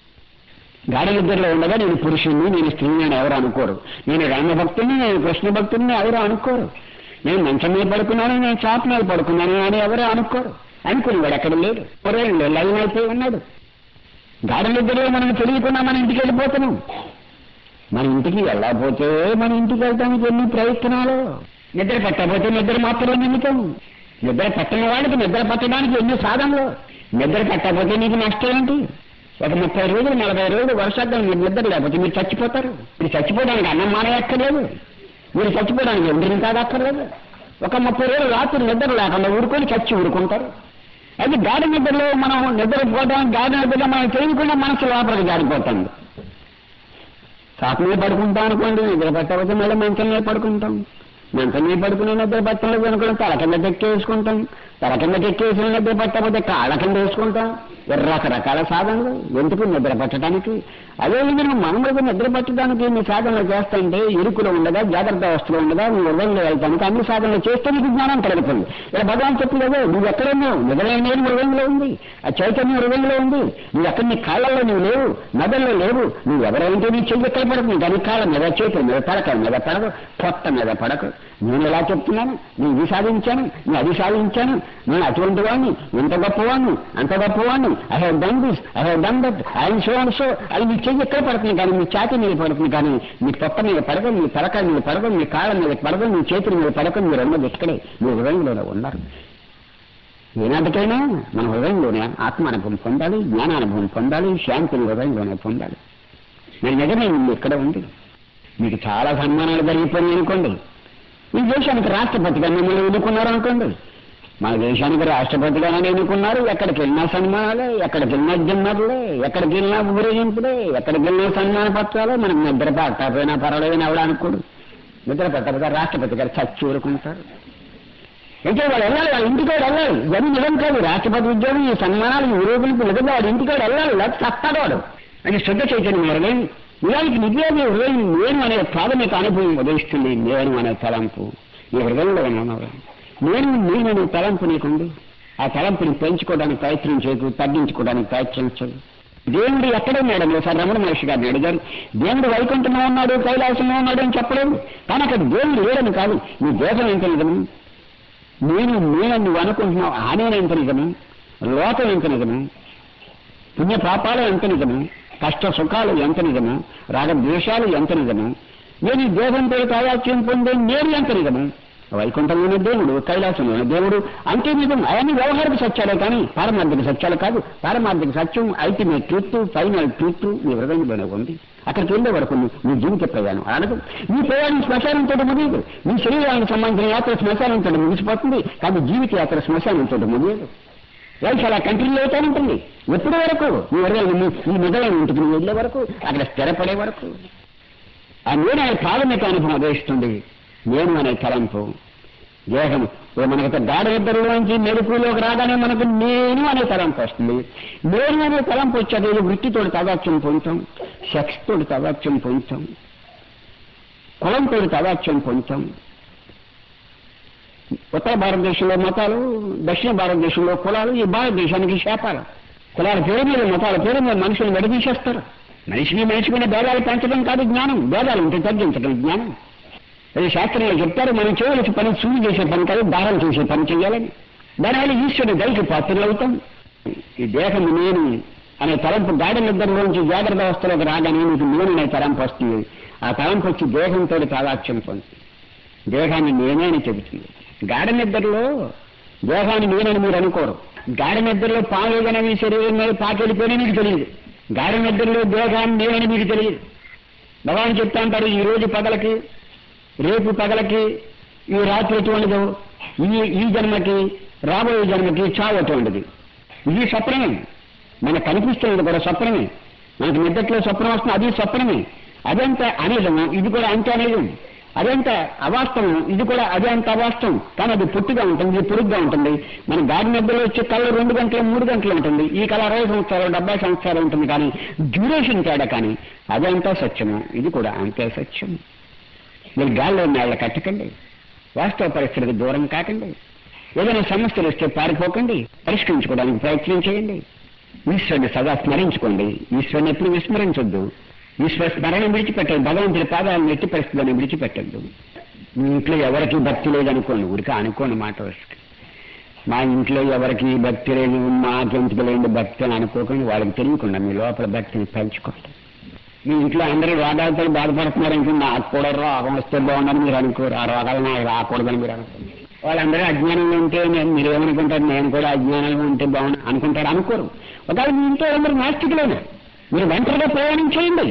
గాఢ నిద్రలో ఉండగా నేను పురుషుణ్ణి, నేను స్త్రీని అని ఎవరు అనుకోరు. నేను రామభక్తుని, నేను కృష్ణ భక్తుని ఎవరు అనుకోరు. నేను మంచం మీద పడుకున్నాను, నేను చాప మీద పడుకున్నాను అని ఎవరు అనుకోరు. అనుకుని వాడు ఎక్కడ లేడు, లైన్ అయిపోయి ఉన్నాడు. గాఢ నిద్రలో మనం తెలియకుండా మన ఇంటికి వెళ్ళిపోతున్నాం. మన ఇంటికి వెళ్ళకపోతే మన ఇంటికి వెళ్తానికి ఎన్ని ప్రయత్నాలు. నిద్ర పట్టకపోతే నిద్ర మాత్రమే నిమిత్తం. నిద్ర పట్టని వాళ్ళకి నిద్ర పట్టడానికి ఎన్ని సాధనలు. నిద్ర పట్టకపోతే నీకు నష్టం ఏంటి? ఒక ముప్పై రోజులు నలభై రోజులు వర్షాకాలం మీరు నిద్ర లేకపోతే మీరు చచ్చిపోతారు. మీరు చచ్చిపోవడానికి అన్నం మానేయక్కర్లేదు, మీరు చచ్చిపోవడానికి ఎండ్రిని కాదక్కర్లేదు. ఒక ముప్పై రోజులు రాత్రి నిద్ర లేకుండా ఊరుకొని చచ్చి ఊరుకుంటారు. అయితే గాఢ నిద్రలో మనం నిద్రపోవడానికి గాఢ నిద్రలో మనం తెలియకుండా మనసు లోపలికి జారిపోతాం. సాపమే పడుకుంటాం అనుకోండి, నిద్ర పట్టకపోతే మళ్ళీ మంచం మీద పడుకుంటాం. మంచం మీద పడుకునే నిద్ర పట్టలేదు అనుకోండి, తల కింద తెక్కేసుకుంటాం. తల కింద తెక్కేసిన నిద్ర పట్టకపోతే కాళ్ళ కింద వేసుకుంటాం. రకరకాల సాధనలు ఎందుకు నిద్ర పట్టడానికి. అదే విధంగా మనములకు నిద్ర పట్టడానికి నీ సాధనలు చేస్తుంటే ఇరుకులో ఉండగా, జాగ్రత్త అవస్థలో ఉండగా, నీ హృదయంలో వెళ్తానికి అన్ని సాధనలు చేస్తే నీకు జ్ఞానం కలుగుతుంది. ఇలా భగవాన్ చెప్పలేదో, నువ్వు ఎక్కడున్నావు, నిజమైన నేను హృదయంలో ఉంది, ఆ చైతన్యం హృదయంలో ఉంది. నువ్వు ఎక్కడ నీ కాళ్ళల్లో నువ్వు లేవు, నదుల్లో లేవు. నువ్వు ఎవరైతే నీ చెయ్యి ఎక్కడ పడుతుంది, దాని కాళ్ళ మీద, చేతుల మీద, పడక మీద పడదు, పొట్ట మీద పడకు. నేను ఎలా చెప్తున్నాను, నేను ఇది సాధించాను, నేను అది సాధించాను, నేను అటువంటి వాడిని, ఇంత గొప్పవాడిని, అంత గొప్పవాడిని, I have done this, I have done that, I'm so and so. అది మీ చెయ్యి ఎక్కడ పడుతుంది కానీ మీ ఛాతి మీద పడుతుంది కానీ మీ పొట్ట మీద పడదు, మీ తలకాయ మీద పడదు, మీ కాళ్ళ మీద పడదు, మీ చేతుల మీద పడక మీరు ఉన్నది ఇక్కడే మీ హృదయంలోనే ఉన్నారు. ఏనాటికైనా మన హృదయంలోనే ఆత్మానుభవం పొందాలి, జ్ఞానానుభవం పొందాలి, శాంతిని హృదయంలోనే పొందాలి. నేను నిజమే ఇక్కడ ఉంది. మీకు చాలా సన్మానాలు జరిగిపోయి అనుకోండి, ఈ దేశానికి రాష్ట్రపతిగా మిమ్మల్ని ఎన్నుకున్నారు అనుకోండి, మన దేశానికి రాష్ట్రపతిగానే ఎన్నుకున్నారు. ఎక్కడికి వెళ్ళినా సన్మానాలే, ఎక్కడికి వెళ్ళినా డిన్నర్లే, ఎక్కడికి వెళ్ళినా ఊరేగింపులే, ఎక్కడికి వెళ్ళినా సన్మాన పత్రాలే. మనం నిద్ర పట్టకపోయినా పర్వాలేదని ఎవడనుకోడు. నిద్ర పట్టకపోతే రాష్ట్రపతి గారు చచ్చి ఊరుకుంటారు. అంటే వాళ్ళు వెళ్ళాలి, వాళ్ళ ఇంటికాడు వెళ్ళాలి. ఇవన్నీ నిజం కాదు. రాష్ట్రపతి ఉద్యోగం, ఈ సన్మానాలు, ఈ ఊరేగింపు నిజంగా వాడు ఇంటికాడు వెళ్ళాలి, లేకపోతే చస్తాడు వాడు అని శుద్ధ చైతన్యం హృదయం. ఇలాంటి నిజాన్ని హృదయం నేను అనే ప్రాథమిక అనుభవం ఉదయిస్తుంది. నేను అనే తలంపు ఈ హృదయంలో ఉన్నాను. నేను నేను అనే తలంపు నీకుంది. ఆ తలంపుని పెంచుకోవడానికి ప్రయత్నం చేయకు, తగ్గించుకోవడానికి ప్రయత్నించదు. దేవుడు ఎక్కడున్నాడని ఒకసారి రమణ మహర్షి గారిని అడిగారు. దేవుడు వైకుంఠంలో ఉన్నాడు, కైలాసంలో ఉన్నాడు అని చెప్పలేదు. కానీ అక్కడ దేవుడు లేడని కాదు. నీ దేశం ఎంత నిజము, నేను నేనని నువ్వు అనుకుంటున్నావు ఆ నేను ఎంత నిజము, లోకం ఎంత నిజము, పుణ్య పాపాలు ఎంత నిజము, కష్ట సుఖాలు ఎంత నిజము, రాగద్వేషాలు ఎంత నిజము, నేను ఈ దేశంతో తాదాత్యం పొందే నేను ఎంత నిజము, వైకుంఠంలోని దేవుడు, కైలాసంలోని దేవుడు అంటే నిజం. అవన్నీ వ్యవహారిక సత్యాలే కానీ పారమార్థిక సత్యాలు కాదు. పారమార్థిక సత్యం అల్టిమేట్ ట్రూత్, ఫైనల్ ట్రూత్ నీ హృదయంలోనే ఉంది. అక్కడికి వెళ్ళే వరకు నీ జీవిత ప్రయాణం అనదు. నీ ప్రయాణం శ్మశానంతో ముగియదు. నీ శరీరానికి సంబంధించిన యాత్ర శ్మశానంతో ముగిసిపోతుంది, కానీ జీవిత యాత్ర శ్మశానంతో ముగియదు. లైఫ్ అలా కంటిన్యూ అవుతూ ఉంటుంది. ఎప్పటి వరకు నీ హృదయం నీ మొదలైన ఇంటికి నువ్వు వెళ్ళే వరకు, అక్కడ స్థిరపడే వరకు. ఆ నేను అనే ప్రాథమిక అనుభవం ఉదయిస్తుంది. నేను అనే తలంపు దేహం మనకు గాఢ నిద్రలోంచి మెరుపులోకి రాగానే మనకు నేను అనే తలంపు వస్తుంది. నేను అనే తలంపు వచ్చాక వృత్తితో తాదాత్యం పొందుతాం, సెక్స్ తోటి తాదాత్యం పొందుతాం, కులంతో తాదాత్యం పొందుతాం. ఉత్తర భారతదేశంలో మతాలు, దక్షిణ భారతదేశంలో కులాలు, ఈ భారతదేశానికి శాపాలు. కులాల పేరు మీద, మతాల పేరు మీద మనుషులు విడదీసేస్తారు. మనిషిని మనిషి మీద భేదాలు పెంచడం కాదు జ్ఞానం, భేదాలు ఉంటే తగ్గించడం జ్ఞానం. అది శాస్త్రంలో చెప్తారు. మనం చేయవలసిన పని సూది చేసే పని కాదు, దారం చేసే పని చేయాలని. దానివల్ల ఈశ్వరుడు దైకి పాత్రలు అవుతాం. ఈ దేహం నేను అనే తలంపు గాఢ నిద్రలోంచి జాగ్రత్త అవస్థలోకి రాగానే నీకు నేను అనే తలంపు వస్తుంది. ఆ తలంపు వచ్చి దేహంతో తాదాత్యం పొందుతుంది. దేహాన్ని నేనే అని చెబుతుంది. గాఢ నిద్రలో దేహాన్ని నేనని మీరు అనుకోరు. గాఢ నిద్రలో పాలేదన మీ శరీరం మీద పాకెళ్ళిపోయినా మీకు తెలియదు. గాఢ నిద్రలో దేహాన్ని నేనని మీకు తెలియదు. భగవాన్ చెప్తా అంటారు, ఈ రోజు పగలకి, రేపు పగలకి, ఈ రాత్రి ఎటువంటిదో, ఈ ఈ జన్మకి, రాబోయే జన్మకి చావు అటువంటిది. ఇది స్వప్నమే. మనకు కనిపిస్తున్నది కూడా స్వప్నమే. మనకు నిద్రలో స్వప్నం వస్తుంది, అది స్వప్నమే. అదంత అనిజము, ఇది కూడా అంతే అనిజం. అదంత అవాస్తవం, ఇది కూడా అదే అంత అవాస్తవం. కానీ అది పొట్టిగా ఉంటుంది, పొరుగ్గా ఉంటుంది. మన గాడి నిద్రలో వచ్చే కళ రెండు గంటలు మూడు గంటలు ఉంటుంది. ఈ కళ అరవై సంవత్సరాలు డెబ్బై సంవత్సరాలు ఉంటుంది. కానీ డ్యూరేషన్ తేడా. కానీ అదంతా సత్యము, ఇది కూడా అంతే సత్యం. మీరు గాల్లో నేళ్ళ కట్టకండి, వాస్తవ పరిస్థితికి దూరం కాకండి. ఏదైనా సమస్యలు వస్తే పారిపోకండి, పరిష్కరించుకోవడానికి ప్రయత్నం చేయండి. ఈశ్వరుని సదా స్మరించుకోండి. ఈశ్వరుని ఎప్పుడు విస్మరించొద్దు. ఈశ్వర స్మరణ విడిచిపెట్టండి. భగవంతుడి పాదాలను ఎట్టి పరిస్థితులను విడిచిపెట్టద్దు. మీ ఇంట్లో ఎవరికి భక్తి లేదనుకోండి, ఊరిక అనుకోండి మాట వస్తుంది. మా ఇంట్లో ఎవరికి భక్తి లేదు, మాకెందుకు లేని భక్తి అని అనుకోకండి. వాళ్ళకి తెలియకుండా మీ లోపల భక్తిని పెంచుకోండి. మీ ఇంట్లో అందరూ రోగాలతో బాధపడుతున్నారనుకోండి, నాకు కూడా రోగం వస్తే బాగుందని మీరు అనుకోరు. ఆ రోగాలు నాకు రాకూడదని మీరు అనుకోండి. వాళ్ళందరూ అజ్ఞానంలో ఉంటే నేను మీరు ఏమనుకుంటారు, నేను కూడా అజ్ఞానంలో ఉంటే బాగుంది అనుకుంటారు, అనుకోరు. ఒకవేళ మీ ఇంట్లో అందరూ నాస్తికులేనా, మీరు ఒంటరిగా ప్రయాణం చేయండి.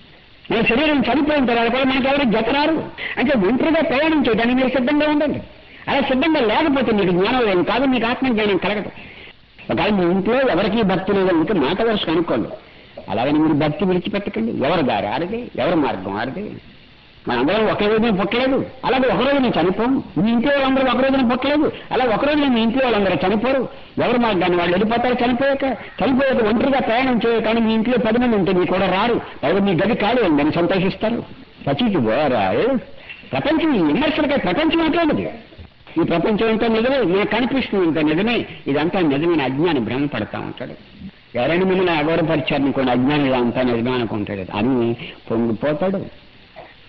మన శరీరం చనిపోయిన తర్వాత కూడా మనకు ఎవరు జతరారు. అంటే ఒంటరిగా ప్రయాణం చేయడానికి మీరు సిద్ధంగా ఉండండి. అలా సిద్ధంగా లేకపోతే మీకు జ్ఞానం కాదు, మీకు ఆత్మజ్ఞానం కలగదు. ఒకవేళ మీ ఇంట్లో ఎవరికి భక్తి లేదంటే మాట వరుస అనుకోండి. అలాగని మీరు భక్తి విడిచిపెట్టకండి. ఎవరి దారి ఆడితే, ఎవరి మార్గం ఆడితే. మనందరం ఒకే రోజున పుట్టలేదు, అలాగే ఒకరోజు నేను చనిపోను. మీ ఇంట్లో వాళ్ళందరూ ఒక రోజున పుట్టలేదు, అలా ఒకరోజు మీ ఇంట్లో వాళ్ళందరూ చనిపోరు. ఎవరు మార్గాన్ని వాళ్ళు వెళ్ళిపోతారు. చనిపోయాక చనిపోయాక ఒంటరిగా ప్రయాణం చేయ, కానీ మీ ఇంట్లో పది మంది ఉంటే మీ కూడా రారు. ఎవరు మీ గది ఖాళీ ఉందని సంతోషిస్తారు. సచికి పోరాడు. ప్రపంచం విమర్శలకే ప్రపంచం అట్లాంటిది. ఈ ప్రపంచం అంతా నిజమే, నాకు కనిపిస్తుంది ఇంత నిజమే, ఇదంతా నిజమైన అజ్ఞాని భ్రమపడతా ఉంటాడు. ఎవరైనా మిమ్మల్ని అగౌరవపరిచారనుకోండి, అజ్ఞానిగా అంతా నిజమే అనుకుంటాడు. అని పొంగిపోతాడు.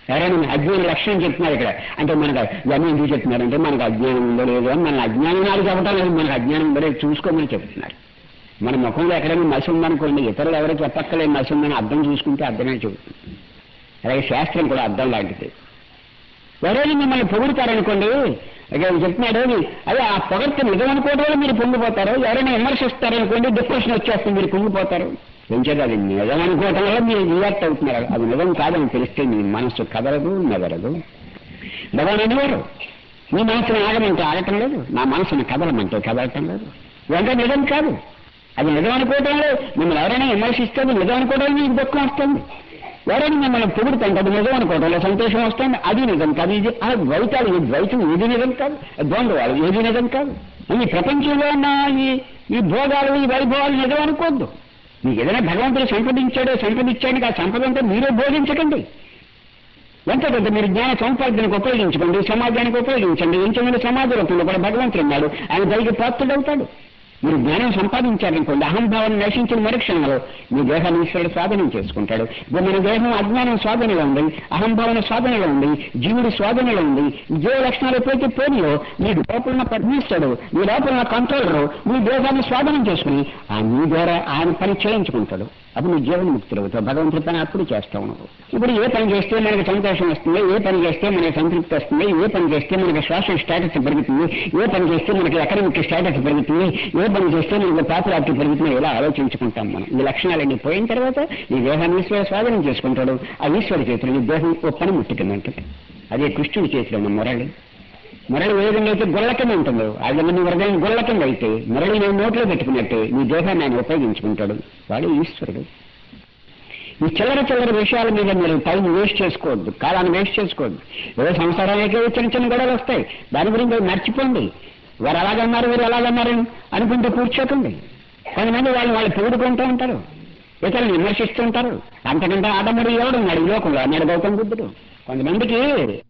ఎవరైనా అజ్ఞాన లక్షణం చెప్తున్నారు ఇక్కడ. అంటే మనకు ఇవన్నీ ఎందుకు చెప్తున్నారంటే మనకు అజ్ఞానం ఉందో లేదో అని, మన అజ్ఞానం నాడు చెప్పడం లేదు, మనకు అజ్ఞానం ఉందో లేదో చూసుకోమని చెప్తున్నారు. మన ముఖంలో ఎక్కడైనా మసి ఉందనుకోండి, ఇతరులు ఎవరో చెప్పక్కలేదు మసి ఉందని అర్థం చూసుకుంటే అర్థమే చెబుతుంది. అలాగే శాస్త్రం కూడా అర్థం లాంటిది. ఎవరైనా మిమ్మల్ని పొగుడుతారనుకోండి, ఇక్కడ చెప్తున్నాడు అదే ఆ పొగడ్త నిజం అనుకోవడం వల్ల మీరు పొంగిపోతారు. ఎవరైనా విమర్శిస్తారనుకోండి డిప్రెషన్ వచ్చేస్తుంది, మీరు పొంగిపోతారు. ఏం చేయాలి? అది నిజం అనుకోవటం వల్ల మీరు రియాక్ట్ అవుతున్నారు. అది నిజం కాదని తెలిస్తే మీ మనసు కదలదు, మెదలదు. భగవాన్ అనేవారు, మీ మనసును ఆగమంటే ఆగటం లేదు, నా మనసును కదలమంటే కదలటం లేదు. ఇదంతా నిజం కాదు. అది నిజం అనుకోవటంలో మిమ్మల్ని ఎవరైనా విమర్శిస్తే నిజం అనుకోవడం మీకు దుఃఖం వస్తుంది. ఎవరైనా మిమ్మల్ని పొగుడుతుంటే అది నిజం అనుకోవటంలో సంతోషం వస్తుంది. అది నిజం కాదు. ఇది ఆ ద్వైతాలు, ఈ ద్వైతం ఏది నిజం కాదు, ద్వంద్వాలు ఏది నిజం కాదు. ఈ ప్రపంచంలో ఉన్న ఈ ఈ భోగాలు, ఈ వైభవాలు నిజం అనుకోవద్దు. మీకు ఏదైనా భగవంతుడు సంపదించాడో సంపదించాడు, ఆ సంపద అంతా మీరే బోధించకండి. ఎంతకంటే మీరు జ్ఞాన సముపార్జనకు ఉపయోగించుకోండి, సమాజానికి ఉపయోగించండి. ఎంతమంది సమాజ రూపంలో కూడా భగవంతుడు ఉన్నాడు, ఆయన దైకి పాత్రుడవుతాడు. మీరు జ్ఞానం సంపాదించారనుకోండి, అహంభావం నశించిన మరుక్షణంలో మీ దేహాన్ని ఈశ్వరుడు స్వాధీనం చేసుకుంటాడు. ఇప్పుడు మన దేహం అజ్ఞానం స్వాధీనంలో ఉంది, అహంభావన స్వాధీనంలో ఉంది, జీవుడు స్వాధీనంలో ఉంది. జీవ లక్షణాలు ఎప్పుడైతే పోలియో మీ లోపల పరమేశ్వరుడు, మీ లోపల కంట్రోలరు మీ దేహాన్ని స్వాధీనం చేసుకుని ఆ మీ ద్వారా ఆయన పని చేయించుకుంటాడు. అప్పుడు నువ్వు జీవన ముక్తులు అవుతావు. భగవంతుడి పని అప్పుడు చేస్తావు నువ్వు. ఇప్పుడు ఏ పని చేస్తే మనకి సంతోషం వస్తుంది, ఏ పని చేస్తే మనకి సంతృప్తి వస్తుంది, ఏ పని చేస్తే మనకి సోషల్ స్టేటస్ పెరుగుతుంది, ఏ పని చేస్తే మనకి ఎకనామిక్ స్టేటస్ పెరుగుతుంది, ఏ పని చేస్తే మనకి పాపులారిటీ పెరుగుతుంది, ఇలా ఆలోచించుకుంటాం మనం. ఈ లక్షణాలన్నీ పోయిన తర్వాత ఈ దేహాన్ని ఈశ్వర స్వాధీనం చేసుకుంటాడు. ఆ ఈశ్వర చేతులు ఈ దేహం ఓ పని ముట్టుకుందంటే అదే కృష్ణుడి చేతిలో ఉన్న మురళి. మురళి ఏ విధంగా అయితే గొల్ల కింద ఉంటుందో ఆ విధంగా నీ హృదయం గొల్ల కింద అయితే మురళి నేను నోట్లో పెట్టుకున్నట్టే నీ దేహాన్ని ఆయన ఉపయోగించుకుంటాడు. వాడు ఈశ్వరుడు. ఈ చిల్లర చిల్లర విషయాల మీద మీరు టైం వేస్ట్ చేసుకోవద్దు, కాలాన్ని వేస్ట్ చేసుకోవద్దు. ఏదో సంసారానికి చిన్న చిన్న గొడవలు వస్తాయి, దాని గురించి మర్చిపోండి. వారు అలాగన్నారు వీరు ఎలాగన్నారు అనుకుంటూ కూర్చోకండి. కొంతమంది వాళ్ళు వాళ్ళు పొగుడుకుంటూ ఉంటారు, ఇతరులు విమర్శిస్తూ ఉంటారు. అంతకంటే ఆదముడు ఎవడున్నాడు ఈ లోకంలో అన్నాడు గౌతమ బుద్ధుడు. కొంతమందికి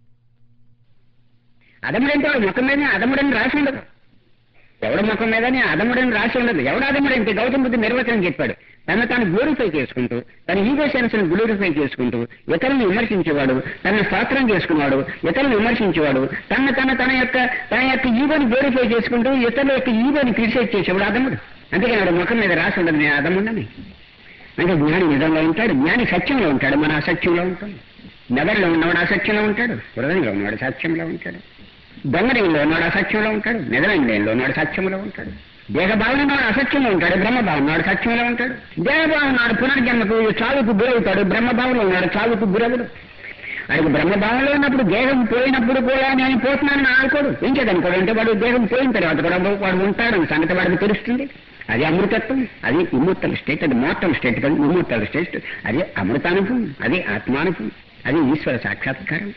అదముడంటే వాడు ముఖం మీద అదముడని రాసి ఉండదు, ఎవడ ముఖం మీదని అదముడని రాసి ఉండదు. ఎవడు అదముడంటే గౌతమ బుద్ధుడు నిర్వచనం చెప్పాడు. తన తాను గ్లోరిఫై చేసుకుంటూ, తన ఈగో సెన్స్ ను గ్లోరిఫై చేసుకుంటూ ఇతరులను విమర్శించేవాడు, తన స్తోత్రం చేసుకున్నాడు, ఇతరులను విమర్శించేవాడు, తన తన తన యొక్క తన యొక్క ఈగోని గ్లోరిఫై చేసుకుంటూ ఇతరుల యొక్క ఈగోని క్రిటిసైజ్ చేసేవాడు అదముడు. అందుకని వాడు ముఖం మీద రాసి ఉండదు నేను అదముడని. అంటే జ్ఞాని నిజంగా ఉంటాడు, జ్ఞాని సత్యంలో ఉంటాడు, మన అసత్యంలో ఉంటాం. మెదడులో ఉన్నవాడు అసత్యంలో ఉంటాడు, హృదయంలో ఉన్నవాడు సత్యంలో ఉంటాడు. దొంగడంలో ఉన్నాడు అసత్యంలో ఉంటాడు, నిజంలో ఉన్నాడు సత్యంలో ఉంటాడు. దేహభావన నాడు అసత్యంలో ఉంటాడు, బ్రహ్మభావం నాడు సత్యంలో ఉంటాడు. దేహభావం నాడు పునర్జన్మకు చావుకు గురవుతాడు, బ్రహ్మభావంలో ఉన్నాడు చావుకు గురవుడు. ఆయనకు బ్రహ్మభావంలో ఉన్నప్పుడు దేహం పోయినప్పుడు కూడా నేను పోతున్నానని ఆడుకోడు. ఏం చేదనుకోడు అంటే వాడు దేహం పోయిన తర్వాత కూడా వాడు ఉంటాడని సంగతి వాడికి తెలుస్తుంది. అది అమృతత్వం, అది ఇమ్మూర్తల స్టేట్, అది మోర్టల్ స్టేట్ కాదు, ఇమ్మూర్తల స్టేట్. అది అమృతానుభవం, అది ఆత్మానుభవం, అది ఈశ్వర సాక్షాత్కారం.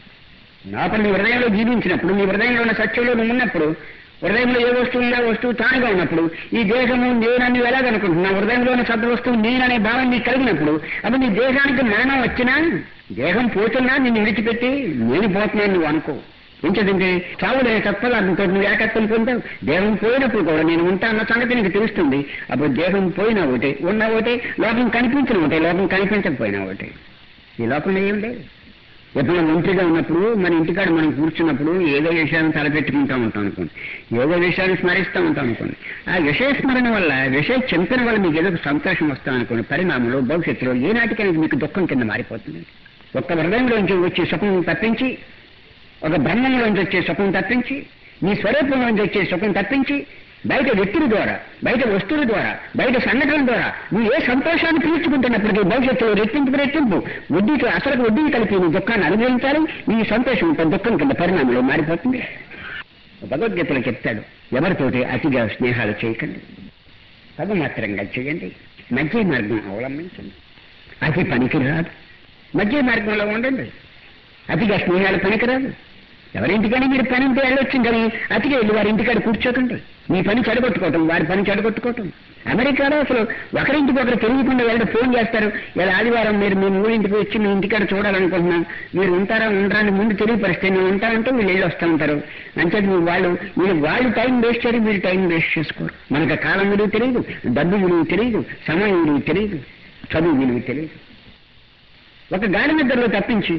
లోపల నీ హృదయంలో జీవించినప్పుడు, నీ హృదయంలో ఉన్న సత్యంలో నువ్వు ఉన్నప్పుడు, హృదయంలో ఏ వస్తువు ఉందా వస్తువు తానుగా ఉన్నప్పుడు, ఈ దేహము నేనని ఎలాగనుకుంటున్నా, హృదయంలో ఉన్న సద్ద వస్తువు నేననే భావం నీకు కలిగినప్పుడు, అప్పుడు నీ దేహానికి మరణం వచ్చినా, దేహం పోతున్నా నిన్ను విడిచిపెట్టి నేను పోతున్నాను నువ్వు అనుకో. ఎంచేదంటే చావులేని తత్పదార్థంతో నువ్వు ఏకత్వం పొందావు. దేహం పోయినప్పుడు కూడా నేను ఉంటా అన్న సంగతి నీకు తెలుస్తుంది. అప్పుడు దేహం పోయినా ఒకటే, ఉన్నా ఒకటే, లోకం కనిపించిన ఒకటే, లోకం కనిపించకపోయినా ఒకటే. ఈ లోకంలో ఏం లేదు. ఎప్పుడు ఒంటిగా ఉన్నప్పుడు మన ఇంటికాడ మనం కూర్చున్నప్పుడు ఏదో విషయాన్ని తలపెట్టుకుంటూ ఉంటాం అనుకోండి, ఏదో విషయాన్ని స్మరిస్తూ ఉంటాం అనుకోండి. ఆ విషయ స్మరణ వల్ల, విషయ చింతన వల్ల మీకు ఏదో సంతోషం వస్తాం అనుకోండి. పరిణామంలో భవిష్యత్తులో ఏనాటికైనా మీకు దుఃఖం కింద మారిపోతుంది. ఒక్క హృదయంలోంచి వచ్చే సుఖం తప్పించి, ఒక బ్రహ్మంలోంచి వచ్చే సుఖం తప్పించి, నీ స్వరూపంలోంచి వచ్చే సుఖం తప్పించి, బయట వ్యక్తుల ద్వారా, బయట వస్తువుల ద్వారా, బయట సంఘటనల ద్వారా నువ్వు ఏ సంతోషాన్ని పీల్చుకుంటున్నప్పటికీ భవిష్యత్తులో రెట్టింపు రెట్టింపు వడ్డీకి అసలు వడ్డీని కలిపి నీ దుఃఖాన్ని అనుభవించాలి. నీ సంతోషం ఉంటుంది దుఃఖం కింద పరిణామంలో మారిపోతుంది. భగవద్గీతలో చెప్తాడు, ఎవరితోటి అతిగా స్నేహాలు చేయకండి, తగు మాత్రంగా చేయండి, మధ్య మార్గం అవలంబించండి. అతి పనికి రాదు, మధ్య మార్గంలో ఉండండి. అతిగా స్నేహాలు పనికిరాదు. ఎవరింటికైనా మీరు పని ఉంటే వెళ్ళొచ్చింది కానీ అతిగా వెళ్ళి వారి ఇంటికాడ కూర్చోకండి. మీ పని చెడగొట్టుకోవటం, వారి పని చెడగొట్టుకోవటం. అమెరికాలో అసలు ఒకరింటికి ఒకరు తెలియకుండా వెళ్ళి ఫోన్ చేస్తారు, ఇలా ఆదివారం మీరు మీ ఊరింటికి వచ్చి మీ ఇంటికాడ చూడాలనుకుంటున్నాం, మీరు ఉంటారా ఉండరాని ముందు తెలియపరిస్తే నేను ఉంటానంటే వీళ్ళు వెళ్ళి వస్తూ ఉంటారు. అంతే వాళ్ళు మీరు వాళ్ళు టైం వేస్ట్ చేయరు, మీరు టైం వేస్ట్ చేసుకోరు. మనకు కాలం విలువ తెలియదు, డబ్బు విలువ తెలియదు, సమయం విలువ తెలియదు, చదువు విలువ తెలియదు. ఒక గాడి నిద్రలో తప్పించి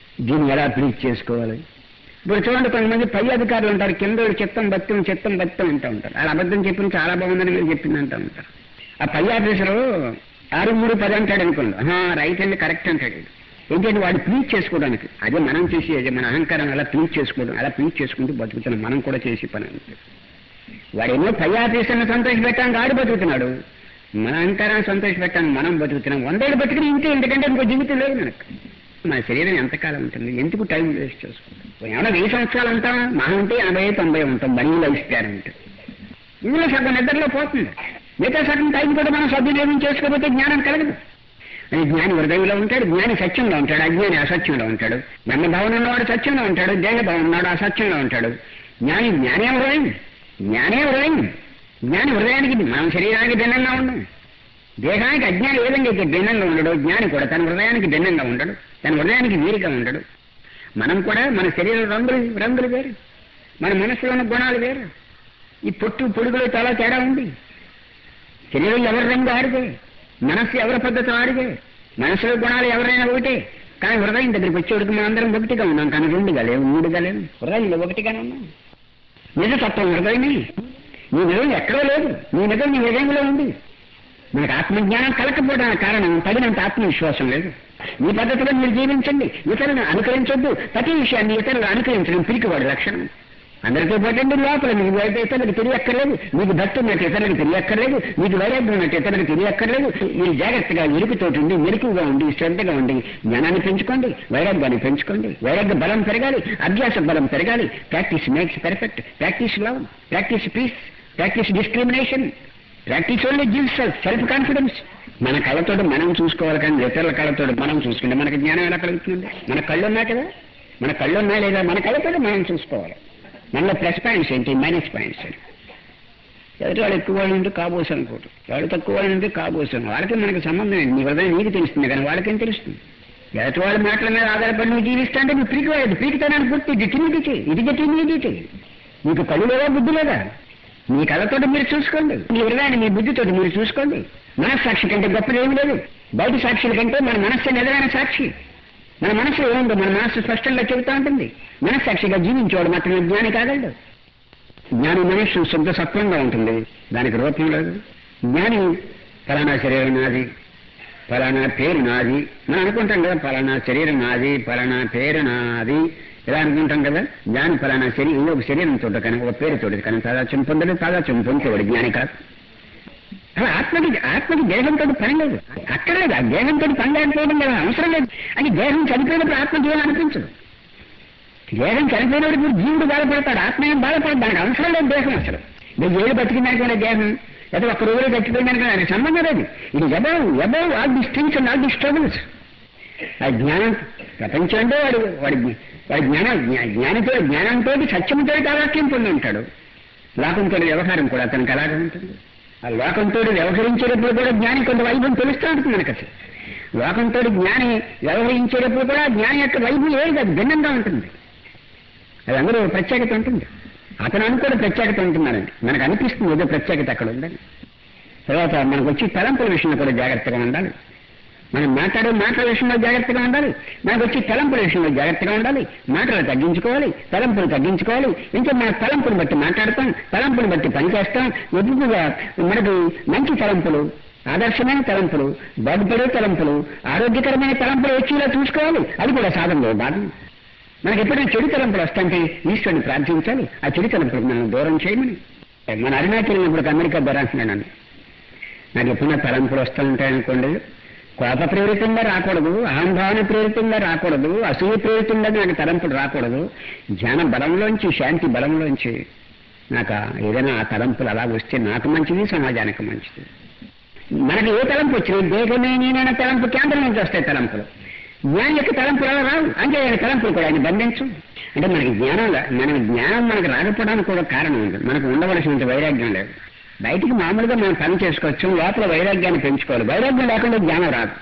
దీన్ని ఎలా ప్లీజ్ చేసుకోవాలి. ఇప్పుడు చూడండి, కొంతమంది పై అధికారులు ఉంటారు, కింద చిత్తం భక్తం చిత్తం భక్తం అంటూ ఉంటారు. వాళ్ళు అబద్ధం చెప్పిన చాలా బాగుందని మీరు చెప్పింది అంటూ ఉంటారు. ఆ పై ఆఫీసరు ఆరు మూడు పది అంటాడు అనుకోండి, రైట్ అండి కరెక్ట్ అంటాడు. ఏంటంటే వాడు ప్లీజ్ చేసుకోవడానికి. అదే మనం చేసేది, మన అహంకారం అలా ప్లీజ్ చేసుకోవడం, అలా ప్లీజ్ చేసుకుంటూ బతుకుతున్నాం. మనం కూడా చేసే పని అంటే వాడేమో పై ఆఫీసర్ని సంతోష పెట్టడానికి ఆడు బతుకుతున్నాడు, మన అహంకారాన్ని సంతోష పెట్టడానికి మనం బతుకుతున్నాం. వందేళ్ళు బతుకుని ఇంతే, ఎందుకంటే ఇంకో జీవితం లేదు మనకు. మన శరీరం ఎంతకాలం ఉంటుంది, ఎందుకు టైం వేస్ట్ చేసుకుంటాం? ఏమైనా వెయ్యి సంవత్సరాలు ఉంటాం, మహా ఉంటే ఎనభై తొంభై ఉంటాం, బడి లైఫ్ స్పాన్ అంటే. ఇందులో సగం నిద్రలో పోతుంది, మిగతా సగం టైం కూడా మనం సద్వినియోగం చేసుకోకపోతే జ్ఞానం కలగదు. అది జ్ఞాని హృదయంలో ఉంటాడు, జ్ఞాని సత్యంలో ఉంటాడు, అజ్ఞాని అసత్యంలో ఉంటాడు. బ్రహ్మభావన ఉన్నవాడు సత్యంలో ఉంటాడు, దేహభావన ఉన్నాడు అసత్యంలో ఉంటాడు. జ్ఞాని జ్ఞానే హృదయం, జ్ఞానే హృదయం. జ్ఞాని హృదయానికి మన శరీరానికి భిన్నంగా ఉండడు, దేహానికి అజ్ఞాని ఏ విధంగా అయితే భిన్నంగా ఉండడు, జ్ఞాని కూడా తన హృదయానికి భిన్నంగా ఉండడు, తన హృదయానికి వీరిగా ఉండడు. మనం కూడా మన శరీరం రంగులు రంగులు వేరు, మన మనసులో ఉన్న గుణాలు వేరు. ఈ పొట్టు పొడుగులో చాలా తేడా ఉంది. శరీరం ఎవరి రంగు ఆడితే, మనస్సు ఎవరి పద్ధతి ఆడితే, మనసులో గుణాలు ఎవరైనా ఒకటే. కానీ హృదయం దగ్గరికి వచ్చేవాడికి మనం అందరం ఒకటిగా ఉన్నాం, కానీ రెండుగా లేవు, మూడుగా లేవు, హృదయంలో ఒకటిగానే ఉన్నాం. నిజతత్వం హృదయమే. నీ నిజం ఎక్కడో లేదు, నీ నిజం నీ హృదయంలో ఉంది. మనకు ఆత్మజ్ఞానం కలకపోవడానికి కారణం తగినంత ఆత్మవిశ్వాసం లేదు. మీ పద్ధతిలో మీరు జీవించండి, ఇతరులను అనుకరించొద్దు. ప్రతి విషయాన్ని ఇతరులు అనుకరించడం పిరికివాడి లక్షణం. అందరితో పాటండి లోపల మీకు అయితే ఇతరులకు తెలియక్కర్లేదు, మీకు భక్తి ఉన్నట్టు ఇతరులకు తెలియక్కర్లేదు, మీకు వైరాగ్యం ఉన్నట్టు ఇతరులకు తెలియక్కర్లేదు. మీరు జాగ్రత్తగా ఎరుకుతోటి ఉండి, మెరుకుగా ఉండి, శ్రద్ధగా ఉండి జ్ఞానాన్ని పెంచుకోండి, వైరాగ్యాన్ని పెంచుకోండి. వైరాగ్య బలం పెరగాలి, అభ్యాస బలం పెరగాలి. Practice makes perfect. Practice love, practice peace, practice discrimination, practice only gives self confidence. మన కళ్ళతోటి మనం చూసుకోవాలి, కానీ ఇతరుల కళ్ళతోటి మనం చూసుకుంటే మనకి జ్ఞానం ఎలా కలుగుతుంది? మన కళ్ళు ఉన్నాయి కదా, మన కళ్ళు ఉన్నాయి లేదా, మన కళ్ళతోటి మనం చూసుకోవాలి. మనలో ప్లస్ పాయింట్స్ ఏంటి, మైనస్ పాయింట్స్ ఏంటి. ఎదుటి వాళ్ళు ఎక్కువ వాళ్ళు ఉంటే కాబోసు అనుకోరు, వాళ్ళు తక్కువ వాళ్ళు ఉంటే కాబోసు. వాళ్ళకి మనకి సంబంధం ఏంటి? నీ హృదయం నీకు తెలుస్తుంది, కానీ వాళ్ళకేం తెలుస్తుంది? ఎదుటి వాళ్ళ మాటల మీద ఆధారపడి నువ్వు జీవిస్తా అంటే నువ్వు పీకి వాడు పీకితనాన్ని గుర్తు ఇది తిరిగి ఇది తిరిగి. నీకు కళ్ళు లేదా, బుద్ధి లేదా? మీ కళ్ళతోటి మీరు చూసుకోండి, మీ హృదయాన్ని మీ బుద్ధితోటి మీరు చూసుకోండి. మనస్సాక్షి కంటే గొప్పది ఏమి లేదు. బయట సాక్షుల కంటే మన మనస్సు నిజమైన సాక్షి. మన మనసు ఏముందో మన మనస్సు స్పష్టంగా చెబుతూ ఉంటుంది. మనస్సాక్షిగా జీవించేవాడు మాత్రమే జ్ఞాని కాగలడు. జ్ఞాని మనస్సు శుద్ధ సత్వంగా ఉంటుంది, దానికి రూపం లేదు. జ్ఞాని ఫలానా శరీరం నాది, ఫలానా పేరు నాది మనం అనుకుంటాం కదా, ఫలానా శరీరం నాది, ఫలానా పేరు నాది ఇలా అనుకుంటాం కదా. జ్ఞాని ఫలానా శరీరం ఒక శరీరంతో కానీ ఒక పేరుతోటి కానీ తాదాత్మ్యం పొందడు, తాదాత్మ్యం పొందేవాడు జ్ఞాని కాదు. అలా ఆత్మకి ఆత్మకి దేహంతో పని లేదు, అక్కర్లేదు. ఆ దేహంతో పని లేకపోవడం కదా అవసరం లేదు. అని దేహం చనిపోయినప్పుడు ఆత్మ జీవనం అనిపించదు. దేహం చనిపోయినప్పుడు జీవుడు బాధపడతాడు, ఆత్మ ఏం బాధపడదు, దానికి అవసరం లేదు దేహం. అసలు మీరు ఏడు బతికిందానికి కూడా దేహం లేదా ఒక్క రోజులో చచ్చిపోయిందానికి దానికి సంబంధం లేదు. ఇది above above all this things and all this struggles. ఆ జ్ఞానం ప్రపంచం అంటే వాడు వాడి వాడి జ్ఞానం జ్ఞానితో జ్ఞానంతో సత్యంతో తాదాత్మ్యం పొంది ఉంటాడు. లోకంతో వ్యవహారం కూడా అతనికి అలాగే ఉంటుంది. ఆ లోకంతో వ్యవహరించేటప్పుడు కూడా జ్ఞాని కొంత వైభవం తెలుస్తూ ఉంటుంది మనకు. అసలు లోకంతో జ్ఞాని వ్యవహరించేటప్పుడు కూడా జ్ఞాని యొక్క వైభవం ఏది అది భిన్నంగా ఉంటుంది. అది అందరూ ప్రత్యేకత ఉంటుంది. అతను అనుకోని ప్రత్యేకత ఉంటున్నారండి, మనకు అనిపిస్తుంది ఏదో ప్రత్యేకత అక్కడ ఉందని. తర్వాత మనకు వచ్చి తలంపుల విషయంలో కూడా జాగ్రత్తగా ఉండాలి. మనం మాట్లాడే మాటల విషయంలో జాగ్రత్తగా ఉండాలి, మనకు వచ్చి తలంపుల విషయంలో జాగ్రత్తగా ఉండాలి. మాటలు తగ్గించుకోవాలి, తలంపులు తగ్గించుకోవాలి. ఇంకా మన తలంపుని బట్టి మాట్లాడతాం, తలంపుని బట్టి పనిచేస్తాం. ఎక్కువగా మనకు మంచి తలంపులు, ఆదర్శమైన తలంపులు, బాగుపడే తలంపులు, ఆరోగ్యకరమైన తలంపులు వచ్చేలా చూసుకోవాలి. అది కూడా సాధనలో భాగం. మనకి ఎప్పుడైనా చెడు తలంపులు వస్తుంటే ఈశ్వరుని ప్రార్థించాలి, ఆ చెడు తలంపులకు మనం దూరం చేయమని. మన అరుణాచలం ఇప్పుడు అమెరికా దొరాంటున్నాను, నాకు ఎప్పుడైనా తలంపులు వస్తూ ఉంటాయనుకోండి, కోప ప్రేరితంగా రాకూడదు, అహంభావన ప్రేరితంగా రాకూడదు, అసూయ ప్రేరితంగా నాకు తలంపులు రాకూడదు. జ్ఞాన బలంలోంచి, శాంతి బలంలోంచి నాకు ఏదైనా ఆ తలంపులు అలా వస్తే నాకు మంచిది, సమాజానికి మంచిది. మనకి ఏ తలంపు వచ్చినా దేహమే నేనైనా తలంపు కేంద్రం నుంచి వస్తాయి తలంపులు. జ్ఞానం యొక్క తలంపులు అలా రావు, అంటే ఆయన తలంపులు కూడా ఆయన బంధించు. అంటే మనకి జ్ఞానం మన జ్ఞానం మనకు రాకపోవడానికి కూడా కారణం ఉంది. మనకు ఉండవలసినంత వైరాగ్యం లేదు. బయటికి మామూలుగా మనం పని చేసుకోవచ్చు, లోపల వైరాగ్యాన్ని పెంచుకోవాలి. వైరాగ్యం లేకుండా జ్ఞానం రాదు.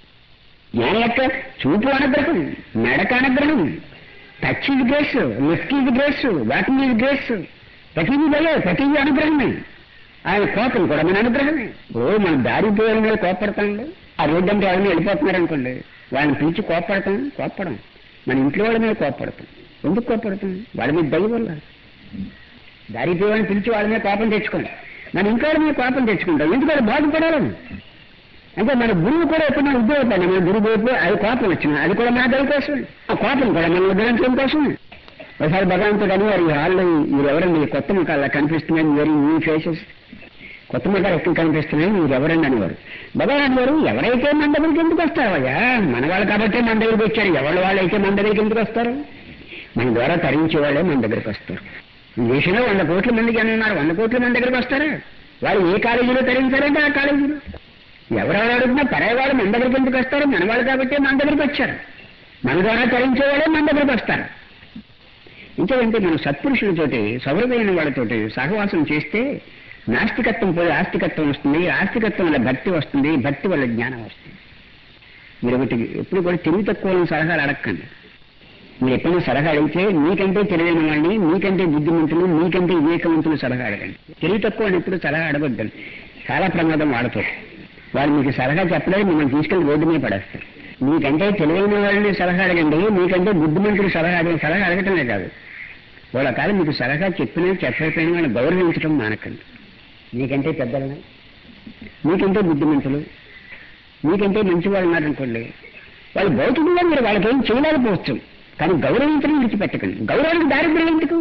జ్ఞానం యొక్క చూపు అనుగ్రహం, నడక అనుగ్రహం, టచ్ ఇది గ్రేస్, లిఫ్ట్ ఇది గ్రేస్, వాకింగ్ ఇది గ్రేస్, ప్రతిదీ దయ, ప్రతిదీ అనుగ్రహమే. ఆయన కోపం కూడా మన అనుగ్రహమే. ఓ మన దారి పోయే మీద కోపడతాండి, ఆ రోడ్డు అంటే ఎవరిని వెళ్ళిపోతున్నారు అనుకోండి, వాళ్ళని పిలిచి కోపడతాం, కోపడం మన ఇంట్లో వాళ్ళ మీద కోపపడతాం. ఎందుకు కోపపడతాం? వాళ్ళ మీద దయ వల్ల. దారిద్ర్యాన్ని పిలిచి వాళ్ళ మీద కోపం తెచ్చుకోండి. మన ఇంట్లో వాళ్ళ మీద కోపం తెచ్చుకుంటాం. ఎందుకు వాళ్ళు బాగుపడాలని. అంటే మన గురువు కూడా ఎప్పుడు మన ఉద్యోగపడ్డా మన గురువు వైపు అది కోపం వచ్చింది, అది కూడా మన దయ కోసం. ఆ కోపం కూడా మన ఉద్ధరించడం కోసం. ఒకసారి భగవంతుడు అని వారు ఈ హాల్లో మీరు ఎవరండి కొత్త ముఖాలు కనిపిస్తున్నాయి, వెరీ న్యూ ఫేసెస్, కొత్త ముఖాలు ఎక్కువ కనిపిస్తున్నాయి, మీరు ఎవరండి అనేవారు. భగవాన్ వారు ఎవరైతే మన దగ్గరికి ఎందుకు వస్తారు అయ్యా, మన వాళ్ళు కాబట్టి మన దగ్గరికి వచ్చారు, ఎవరి వాళ్ళు అయితే మన దగ్గరికి ఎందుకు వస్తారు? మన ద్వారా తరించే వాళ్ళే మన దగ్గరికి వస్తారు. ఈ దేశంలో వంద కోట్ల మందికి అని ఉన్నారు, వంద కోట్ల మంది దగ్గరికి వస్తారా? వాళ్ళు ఏ కాలేజీలో తరించారంటే ఆ కాలేజీలో. ఎవరెవరు అడుగుతున్నా పరాయి వాళ్ళు మన దగ్గరికి ఎందుకు వస్తారు? మన వాళ్ళు కాబట్టి మన దగ్గరికి వచ్చారు, మన ద్వారా తరించే వాళ్ళే మన దగ్గరికి వస్తారు. ఇంకేంటే మనం సత్పురుషులతోటి సౌరభమైన వాళ్ళతోటి సహవాసం చేస్తే నాస్తికత్వం పోయి ఆస్తికత్వం వస్తుంది, ఆస్తికత్వం వల్ల భక్తి వస్తుంది, భక్తి వల్ల జ్ఞానం వస్తుంది. మీరు ఒకటి ఎప్పుడు కూడా తెలివి తక్కువ సలహాలు అడగండి. మీరు ఎప్పుడైనా సలహా అడిగితే మీకంటే తెలివైన వాళ్ళని, మీకంటే బుద్ధిమంతులు, మీకంటే వివేకవంతులు సలహా అడగండి. తెలివి తక్కువ అని ఎప్పుడు సలహా అడగొద్దండి, చాలా ప్రమాదం వాడుతారు. వాళ్ళు మీకు సలహా చెప్పలేదు, మిమ్మల్ని తీసుకెళ్లి రోడ్డు మీద పడేస్తారు. మీకంటే తెలివైన వాళ్ళని సలహా అడగండి, మీకంటే బుద్ధిమంతులు సలహా అడిగిన సలహా అడగటమే కాదు, వాళ్ళ కాదు మీకు సలహా చెప్పినా చెప్పకపోయినా వాళ్ళని గౌరవించడం మానకండి. మీకంటే పెద్దలను, మీకంటే బుద్ధిమంతులు, మీకంటే మంచి వాళ్ళు ఉన్నారనుకోండి, వాళ్ళు భౌతికంగా మీరు వాళ్ళకేం చేయలేకపోవచ్చు, కానీ గౌరవించడం విడిచిపెట్టకండి. గౌరవానికి దారిద్ర్యం ఎందుకు?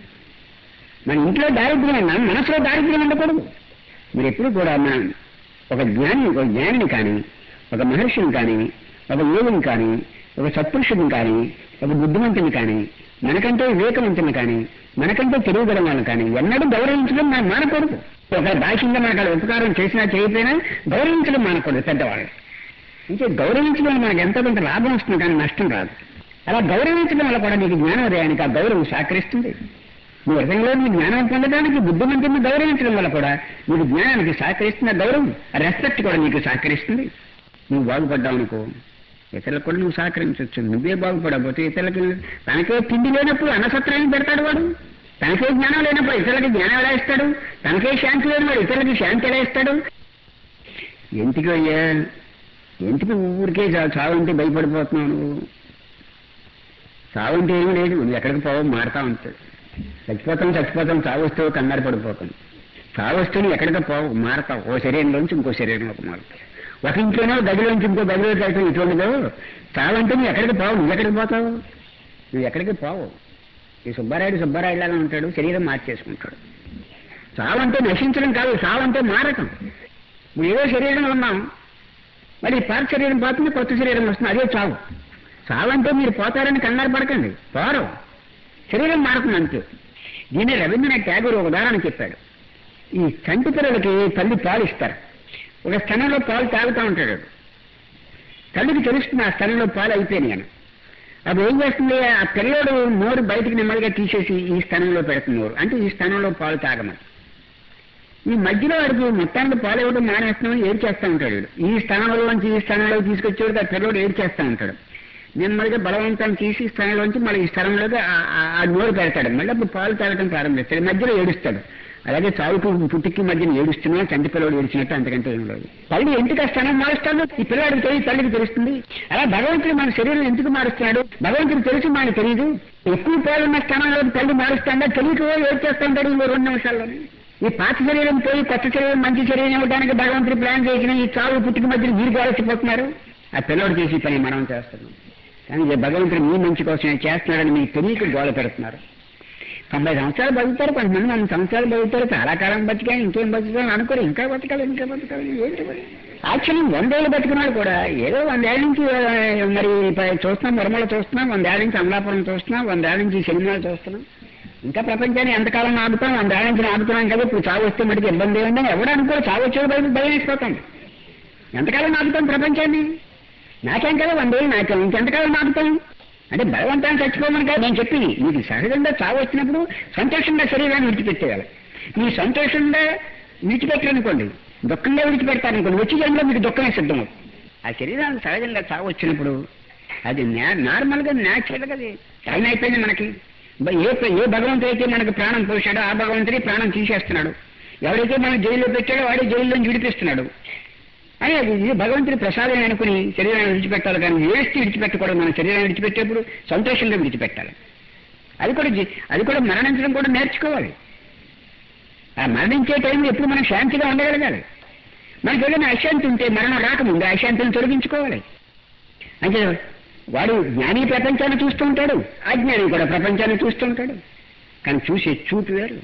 మన ఇంట్లో దారిద్ర్యం అన్నా మనసులో దారిద్ర్యం ఉండకూడదు. మీరు ఎప్పుడు కూడా మన ఒక జ్ఞాని ఒక జ్ఞానిని కానీ, ఒక మహర్షిని కానీ, ఒక యోగిని కానీ, ఒక సత్పురుషుడిని కానీ, ఒక బుద్ధిమంతుని కానీ, మనకంటే వివేకవంతుని కానీ, మనకంటే తెలియగల వాళ్ళని కానీ ఎన్నడూ గౌరవించడం మనం మానకూడదు. ఒక బాహ్యంగా మనకు అలా ఉపకారం చేసినా చేయకపోయినా గౌరవించడం మానకూడదు పెద్దవాళ్ళు. ఇంకే గౌరవించడం మనకు ఎంతో కొంత లాభం వస్తుంది కానీ నష్టం రాదు. అలా గౌరవించడం వల్ల కూడా నీకు జ్ఞానోదయానికి ఆ గౌరవం సహకరిస్తుంది. నీ హృదయంలో నీ జ్ఞానం పొందడానికి బుద్ధిమంతుని గౌరవించడం వల్ల కూడా నీకు జ్ఞానానికి సహకరిస్తున్న గౌరవం, రెస్పెక్ట్ కూడా నీకు సహకరిస్తుంది. నువ్వు బాగుపడ్డావు అనుకో, ఇతరులకు కూడా నువ్వు సహకరించవచ్చు. నువ్వే బాగుపడకపోతే ఇతరులకి, తనకే తిండి లేనప్పుడు అన్నసత్రాన్ని పెడతాడు వాడు, తనకే జ్ఞానం లేనప్పుడు ఇతరులకి జ్ఞానం ఎలా ఇస్తాడు, తనకే శాంతి లేనివాడు ఇతరులకి శాంతి ఎలా ఇస్తాడు? ఎందుకు అయ్యా, ఎందుకు ఊరికే చావంటే భయపడిపోతున్నావు నువ్వు? చావంటే ఏమీ లేదు, నువ్వు ఎక్కడికి పోవో మారుతా ఉంటాడు. చచ్చిపోతాం చచ్చిపోతాం చావు వస్తువు కంగారు పడిపోతాం. చావు వస్తువుని ఎక్కడికి పోవు, మారతావు. ఓ శరీరంలోంచి ఇంకో శరీరంలోకి మారుతావు. ఒక ఇంట్లోనో గదిలోంచి ఇంకో గదిలోకి అయితే ఇటువంటిదో చావంటే నువ్వు ఎక్కడికి పోవు. నువ్వు ఎక్కడికి పోతావు? నువ్వు ఎక్కడికి పోవు. ఈ సుబ్బారాయుడు సుబ్బారాయుడులాగా ఉంటాడు, శరీరం మార్చేసుకుంటాడు. చావంటే నశించడం కాదు, చావంటే మారటం. నువ్వు ఏదో శరీరంలో ఉన్నాం, మరి పాత శరీరం పోతుంది, కొత్త శరీరం వస్తుంది, అదే చావు. చావంటే మీరు పోతారని కంగారు పడకండి, పోరు, శరీరం మారుతుంది అంతే. దీన్ని రవీంద్రనాథ్ ట్యాగూర్ ఒక ఉదాహరణ చెప్పాడు. ఈ చంటి పిల్లలకి తల్లి పాలు ఇస్తారు. ఒక స్థలంలో పాలు తాగుతూ ఉంటాడు. తల్లికి తెలుస్తుంది ఆ స్థలంలో పాలు అయిపోయినాయి అని. అప్పుడు ఏం చేస్తుంది, ఆ పిల్లోడు నోరు బయటికి నెమ్మదిగా తీసేసి ఈ స్థానంలో పెడుతుంది నోరు, అంటే ఈ స్థానంలో పాలు తాగమని. ఈ మధ్యలో వాడికి మొత్తానికి పాలు ఇవ్వడం మానేస్తున్నామని ఏడు చేస్తూ ఉంటాడు. ఈ స్థానంలోంచి ఈ స్థానంలో తీసుకొచ్చేవాడు ఆ పిల్లోడు ఏడు చేస్తూ ఉంటాడు. నెమ్మదిగా బలవంతం తీసి స్థానంలోంచి మళ్ళీ ఈ స్థలంలోకి ఆ నోరు పెడతాడు. మళ్ళీ అప్పుడు పాలు తాగడం ప్రారంభిస్తాడు, మధ్యలో ఏడుస్తాడు. అలాగే చావుకు పుట్టికి మధ్యన ఏడుస్తున్నా చంటి పిల్లవాడు ఏడిచినట్టు, అంతకంటే ఏం లేదు. తల్లి ఎందుకు ఆ స్థానం మారుస్తాడు, ఈ పిల్లవాడికి తెలియదు, తల్లికి తెలుస్తుంది. అలా భగవంతుడు మన శరీరం ఎందుకు మారుస్తున్నాడు, భగవంతుడు తెలిసి మనకు తెలియదు. ఎక్కువ పాలున్న స్థానంలో తల్లి మారుస్తాడా, తెలియక ఏడు చేస్తూ ఉంటాడు ఇంకో రెండు నిమిషాల్లోనే. ఈ పాత శరీరం పోయి కొత్త శరీరం మంచి శరీరం ఇవ్వడానికి భగవంతుడు ప్లాన్ చేసిన ఈ చావు పుట్టికి మధ్యన మీరు ఆలోచిపోతున్నారు. ఆ పిల్లవాడు చేసి పని మనం చేస్తున్నాం, కానీ భగవంతుడు మీ మంచి కోసం చేస్తున్నాడని మీకు తెలియక గోల పెడుతున్నారు. తొంభై సంవత్సరాలు బతుకుతారు, కొంతమంది వంద సంవత్సరాలు బతుకుతారు, చాలా కాలం బతికాను, ఇంకేం బతుకుతాను అనుకోరు, ఇంకా బతకాలి ఇంకా బతకాలి ఏంటి. యాక్చువల్లీ వందేళ్ళు బతుకున్నాడు కూడా ఏదో వందేళ్ళ నుంచి మరి చూస్తున్నాం, నిర్మల చూస్తున్నాం, వందేళ్ళ నుంచి అమలాపురం చూస్తున్నాం, వందేళ్ళ నుంచి సినిమాలు చూస్తున్నాం. ఇంకా ప్రపంచాన్ని ఎంతకాలం ఆగుతాం, వందేళ్ళ నుంచి ఆగుతున్నాం కదా, ఇప్పుడు చావు వస్తే మటుకు ఇబ్బంది ఏముందని ఎవరు అనుకోరు. చావు వచ్చేది బయట భయం వేసిపోతాం. ఎంతకాలం ఆగుతాం ప్రపంచాన్ని? నాకేం కదా వందేళ్ళు, నాకేం ఇంకెంతకాలం ఆగుతాం? అంటే బలవంతాన్ని చచ్చిపోమని కాదు నేను చెప్పి, మీకు సహజంగా చావు వచ్చినప్పుడు సంతోషంగా శరీరాన్ని విడిచిపెట్టేయాలి. మీ సంతోషంగా విడిచిపెట్టారనుకోండి, దుఃఖంగా విడిచిపెడతారనుకోండి, వచ్చే జన్మలో మీకు దుఃఖమే సిద్ధం. ఆ శరీరానికి సహజంగా చావు వచ్చినప్పుడు అది నార్మల్గా న్యాచురల్గా అది టైం అయిపోయింది మనకి. ఏ ఏ భగవంతుడు అయితే మనకు ప్రాణం పోసాడో ఆ భగవంతుడి ప్రాణం తీసేస్తున్నాడు. ఎవరైతే మనం జైల్లో పెట్టాడో వాడే జైల్లో విడిపిస్తున్నాడు. అని అది ఇది భగవంతుని ప్రసాదం అనుకుని శరీరాన్ని విడిచిపెట్టాలి, కానీ వేస్ట్ విడిచిపెట్టకూడదు. మన శరీరాన్ని విడిచిపెట్టేప్పుడు సంతోషంగా విడిచిపెట్టాలి. అది కూడా అది కూడా మరణించడం కూడా నేర్చుకోవాలి. ఆ మరణించే టైంలో ఎప్పుడు మనం శాంతిగా ఉండగలగాలి. మనకి ఏదైనా అశాంతి ఉంటే మరణం రాకముందు అశాంతిని తొలగించుకోవాలి. అంటే వాడు జ్ఞాని ప్రపంచాన్ని చూస్తూ ఉంటాడు, అజ్ఞాని కూడా ప్రపంచాన్ని చూస్తూ ఉంటాడు. కానీ చూసే చూపు వేరు,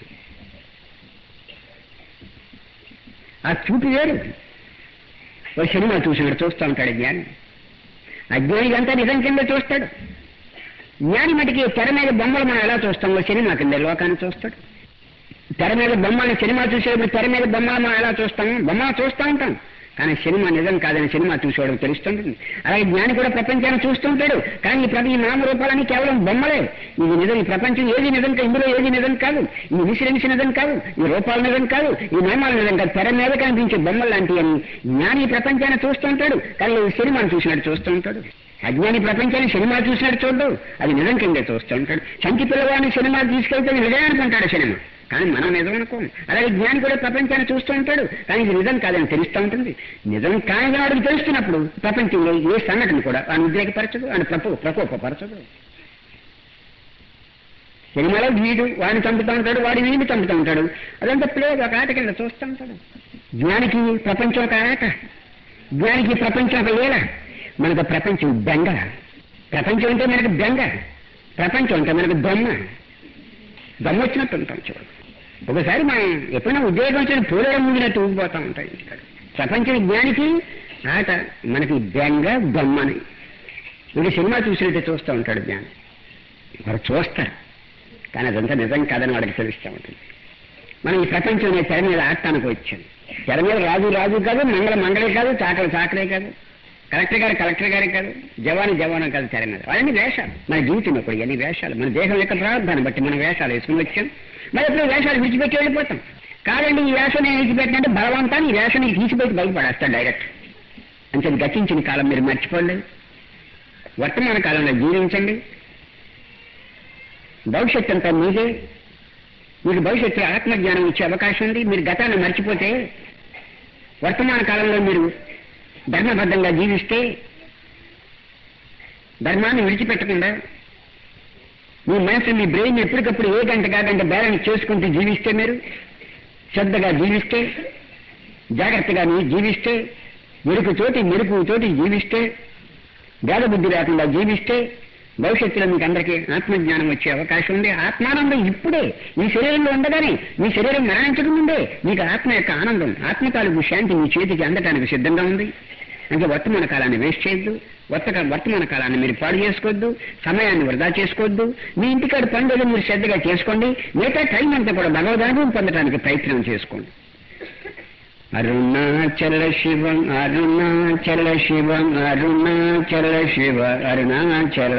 ఆ చూపు వేరు. ఒక సినిమా చూసినట్టు చూస్తూ ఉంటాడు జ్ఞాని. అజ్ఞానికి అంతా నిజం కింద చూస్తాడు. జ్ఞాని మటుకి తెర మీద బొమ్మలు మనం ఎలా చూస్తామో సినిమా కింద లోకాన్ని చూస్తాడు. తెర మీద బొమ్మల్ని సినిమా చూసేటప్పుడు తెర మీద బొమ్మలు మనం ఎలా చూస్తాము, బొమ్మలు చూస్తూ ఉంటాం. కానీ సినిమా నిజం కాదని సినిమా చూసేవాడు తెలుస్తుంటుంది. అలాగే జ్ఞాని కూడా ప్రపంచాన్ని చూస్తుంటాడు. కానీ ఈ ప్రతి నామరూపాలని కేవలం బొమ్మలే. ఇది నిజం, ఈ ప్రపంచం ఏది నిజం కాదు, ఇందులో ఏది నిజం కాదు, ఈ ఇన్సూరెన్స్ నిజం కాదు, ఈ రూపాలు నిజం కాదు, ఈ నామాలు నిజం కాదు, తెర మీద కనిపించే బొమ్మలు లాంటివి అని జ్ఞాని ప్రపంచాన్ని చూస్తుంటాడు. కానీ సినిమాను చూసినట్టు చూస్తూ ఉంటాడు. అజ్ఞాని ప్రపంచాన్ని సినిమా చూసినట్టు చూడ్డు, అది నిజం కిందే చూస్తూ ఉంటాడు. చంటి పిల్లవాడిని సినిమా తీసుకెళ్తే నిజం అనుకుంటాడు సినిమా, కానీ మనం నిజం అనుకోం. అలాగే జ్ఞాని కూడా ప్రపంచాన్ని చూస్తూ ఉంటాడు, కానీ ఇది నిజం కాదని తెలుస్తూ ఉంటుంది. నిజం కాని వాడికి తెలుస్తున్నప్పుడు ప్రపంచంలో ఏ సంఘటన కూడా వాడిని ఉద్రేకపరచదు, వాడిని ప్రపో ప్రకోపపరచదు. సినిమాలో వీడు వాడిని చంపుతూ ఉంటాడు, వాడి వీడిని చంపుతూ ఉంటాడు. అదంతా ప్లే ఒక ఆట కింద చూస్తూ ఉంటాడు. జ్ఞానికి ప్రపంచం ఒక ఆట, జ్ఞానికి ప్రపంచం ఒక లీల. మనకు ప్రపంచం బెంగ. ప్రపంచం అంటే మనకు బెంగ, ప్రపంచం అంటే మనకు బొమ్మ. బొమ్మ వచ్చినట్టు ఉంటాం. చూడు, ఒకసారి మనం ఎప్పుడైనా ఉద్యోగం వచ్చిన పూలగా ముంగినట్టు ఊగిపోతూ ఉంటాయి. ప్రపంచం జ్ఞానికి ఆట, మనకి బెంగ బొమ్మని. వీడు సినిమా చూసినట్టు చూస్తూ ఉంటాడు జ్ఞాని. వాడు చూస్తారు, కానీ అదంతా నిజం కాదని వాడికి తెలుస్తూ ఉంటుంది. మనం ఈ ప్రపంచం అనే తెర మీద ఆడటానికి వచ్చాను. తెర మీద రాజు రాజు కాదు, మంగళ మంగళే కాదు, చాకలి చాకలే కాదు, కలెక్టర్ గారు కలెక్టర్ గారే కాదు, జవాను జవాను కాదు తెర మీద. అవన్నీ వేషాలు. మన జీవితం కూడా ఇవన్నీ వేషాలు. మన దేహం యొక్క ప్రారంభాన్ని బట్టి మనం వేషాలు వేసుకుని వచ్చాం. మరి ఎప్పుడు వేషాలు విడిచిపెట్టి వెళ్ళిపోతాం. కాదండి ఈ వేషం నేను విడిచిపెట్టినంటే బలవంతాన్ని ఈ వేషం నీకు తీసిపెట్టి బయటపడేస్తాడు డైరెక్ట్. అంటే గతించిన కాలం మీరు మర్చిపోలేదు, వర్తమాన కాలంలో జీవించండి. భవిష్యత్తు అంతా మీదే. మీకు భవిష్యత్తు ఆత్మజ్ఞానం ఇచ్చే అవకాశం ఉంది. మీరు గతాన్ని మర్చిపోతే, వర్తమాన కాలంలో మీరు ధర్మబద్ధంగా జీవిస్తే, ధర్మాన్ని విడిచిపెట్టకుండా మీ మనసు మీ బ్రెయిన్ ఎప్పటికప్పుడు ఏ గంట కాగంట బ్యాలెన్స్ చేసుకుంటూ జీవిస్తే, మీరు శ్రద్ధగా జీవిస్తే, జాగ్రత్తగా మీరు జీవిస్తే, మెరుపుతోటి మెరుపుతోటి జీవిస్తే, భేదబుద్ధి లేకుండా జీవిస్తే, భవిష్యత్తులో మీకు అందరికీ ఆత్మజ్ఞానం వచ్చే అవకాశం ఉంది. ఆత్మానందం ఇప్పుడే మీ శరీరంలో ఉండగానే, మీ శరీరం మరణించక ముందే మీకు ఆత్మ యొక్క ఆనందం, ఆత్మ తాలూకు శాంతి మీ చేతికి అందటానికి సిద్ధంగా ఉంది. అంటే వర్తమాన కాలాన్ని వేస్ట్ చేయొద్దు, వర్తక వర్తమాన కాలాన్ని మీరు పాడు చేసుకోవద్దు, సమయాన్ని వృధా చేసుకోవద్దు. మీ ఇంటికాడ పనులు మీరు శ్రద్ధగా చేసుకోండి. మిగతా టైం అంతా కూడా భగవదానుభవం పొందడానికి ప్రయత్నం చేసుకోండి. అరుణాచల శివం అరుణాచల శివం అరుణాచల శివ అరుణాచల.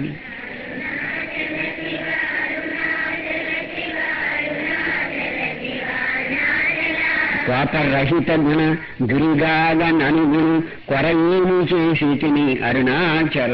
కోపరహిత గుణ గురిగాగా నను కొరయేమి చేసి తిని అరుణాచల.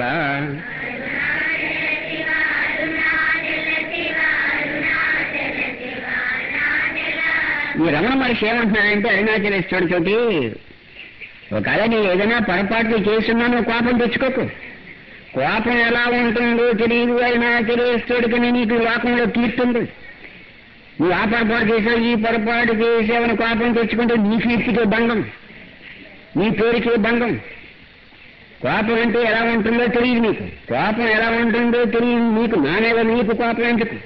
ఈ రమణ మహర్షి ఏమంటున్నాడంటే అరుణాచలేశ్వరుడి తోటి, ఒకవేళ నీ ఏదైనా పొరపాట్లు చేస్తున్నాను కోపం తెచ్చుకోకు. కోపం ఎలా ఉంటుందో తెలియదు అరుణాచలేశ్వరుడికి, నీకు లోకంలో తీర్తుంది. నువ్వు ఆ పొరపాటు చేసావు ఈ పొరపాటు చేసావని కోపం తెచ్చుకుంటే నీ కీర్తికే భంగం, నీ పేరుకే భంగం. కోపం అంటే ఎలా ఉంటుందో తెలియదు నీకు, కోపం ఎలా ఉంటుందో తెలియదు నీకు, నా మీద నీకు కోపం ఎందుకు?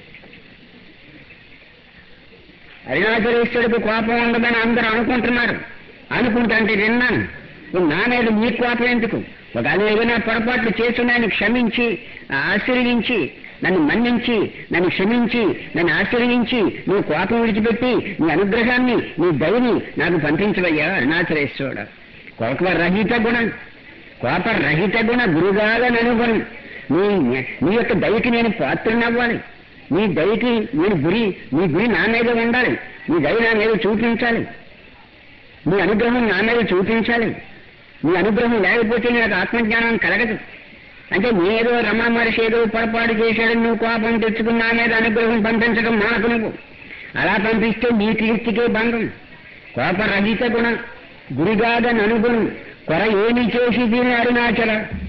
అరుణాచలేశ్వరుడికి కోపం ఉండదని అందరూ అనుకుంటున్నారు. అనుకుంటా అంటే విన్నాను. నా మీద నీ కోపం ఎందుకు? ఒక అది ఏదైనా పొరపాట్లు చేస్తున్నాయని క్షమించి ఆశీర్వదించి నన్ను మన్నించి నన్ను క్షమించి నన్ను ఆశీర్వదించి నువ్వు కోపం విడిచిపెట్టి నీ అనుగ్రహాన్ని నీ దయని నాకు పంపించవయ్యా అరుణాచలేశ్వరుడు. కోపరహిత గుణం కోపరహిత గుణ గురుగాలని అనుగుణం. నీ నీ యొక్క దయకి నేను పాత్రనవ్వాలి. నీ దయకి నేను గురి నీ గురి నా మీద ఉండాలి. నీ దయ నా మీద చూపించాలి. నీ అనుగ్రహం నా మీద చూపించాలి. నీ అనుగ్రహం లేకపోతే నాకు ఆత్మజ్ఞానం కలగదు. అంటే నేదో రమణ మహర్షి ఏదో పొరపాటు చేశాడని నువ్వు కోపం తెచ్చుకుని నా మీద అనుగ్రహం పంపించడం మాకు నువ్వు అలా పంపిస్తే నీ కీర్తికే భంగం. కోపరహిత గుణ గురిగాద ననుగును కొర ఏమి చేసి దీని అరుణాచల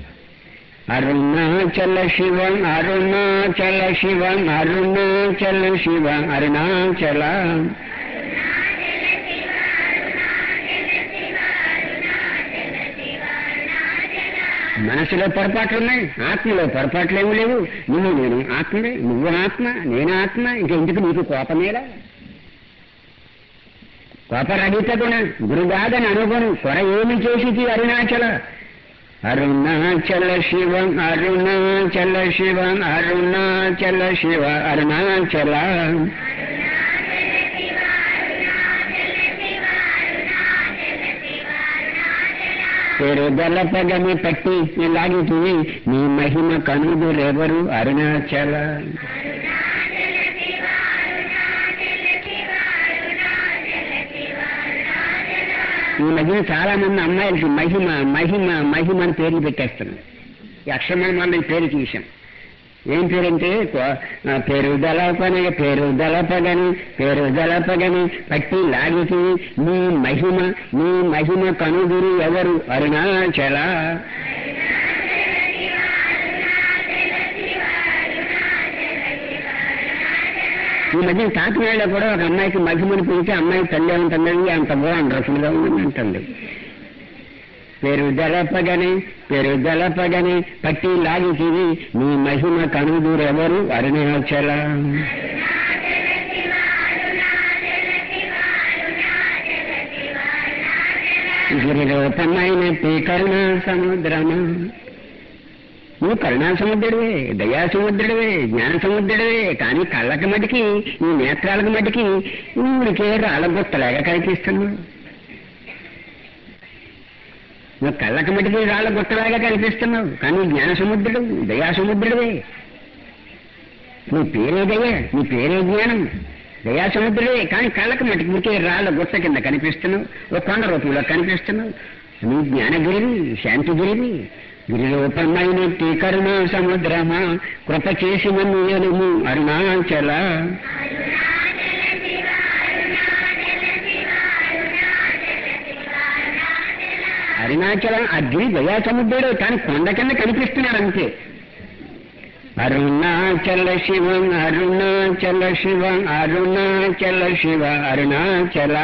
అరుణాచల శివ అరుణాచల శివ అరుణాచల శివ అరుణాచల మనసులో పొరపాట్లున్నాయి, ఆత్మలో పొరపాట్లేమీ లేవు. నువ్వు నేను ఆత్మలే, నువ్వు ఆత్మ నేను ఆత్మ. ఇంకెందుకు నీకు కోపమేలా? కోపరహిత గుణ గురుగాదని అనుగుణం కొర ఏమి చేసి అరుణాచల అరుణాచల శివ అరుణాచల శివ అరుణాచల శివ అరుణాచల పెరుదల పగమి పట్టి లాగికి నీ మహిమ కనుదురెవరు అరుణాచల. ఈ మధ్యన చాలా మంది అమ్మాయిలకి మహిమ మహిమ మహిమ అని పేర్లు పెట్టేస్తున్నాం. ఈ అక్షరమైన మళ్ళీ పేరు తీసాం. ఏం పేరంటే పెరుదల పని పెరుదల పగని పెరుదల పగని పట్టి లాగికి నీ మహిమ నీ మహిమ కనుదురు ఎవరు అరుణాచల. ఈ మధ్య కాకినాడలో కూడా ఒక అమ్మాయికి మహిమని పిలిచి అమ్మాయి తల్లి ఉంటుందండి, అంత బాగుంది రసలుగా ఉందని అంటుంది. పెరుదల పగని పెరుదల పగని పట్టి లాగికి నీ మహిమ కనుదురెవరు అరుణాచల. గిరిరూపమైన కరుణా సముద్రమా, నువ్వు కరుణా సముద్రుడివే, దయా సముద్రుడివే, జ్ఞాన సముద్రుడివే. కానీ కళ్ళకి మటుకి ఈ నేత్రాలకు మటుకి ఊరికే రాళ్ళగొట్టలాగా కనిపిస్తున్నావు. నువ్వు కళ్ళకి మటుకి రాళ్ళగొట్టలాగా కనిపిస్తున్నావు, కానీ జ్ఞాన సముద్రుడు దయా సముద్రుడివే. నీ పేరే దయ, నీ పేరే జ్ఞానం, దయా సముద్రుడే. కానీ కళ్ళకి మటుకి ఊరికే రాళ్ళ గుట్ట కింద కనిపిస్తున్నావు, ఒక కొండ రూపంలో కనిపిస్తున్నావు. నీ జ్ఞానగిరివి, శాంతిగిరివి, గిరిరూపమైన కరుణా సముద్రమా, కృప చేసి నన్ను ఎలుము అరుణాచల. అరుణాచలం అగ్ని దయా సముద్రుడు, కానీ కొండ కింద కనిపిస్తున్నాడు అంతే. అరుణాచల శివ అరుణాచల శివ అరుణాచల శివ అరుణాచల.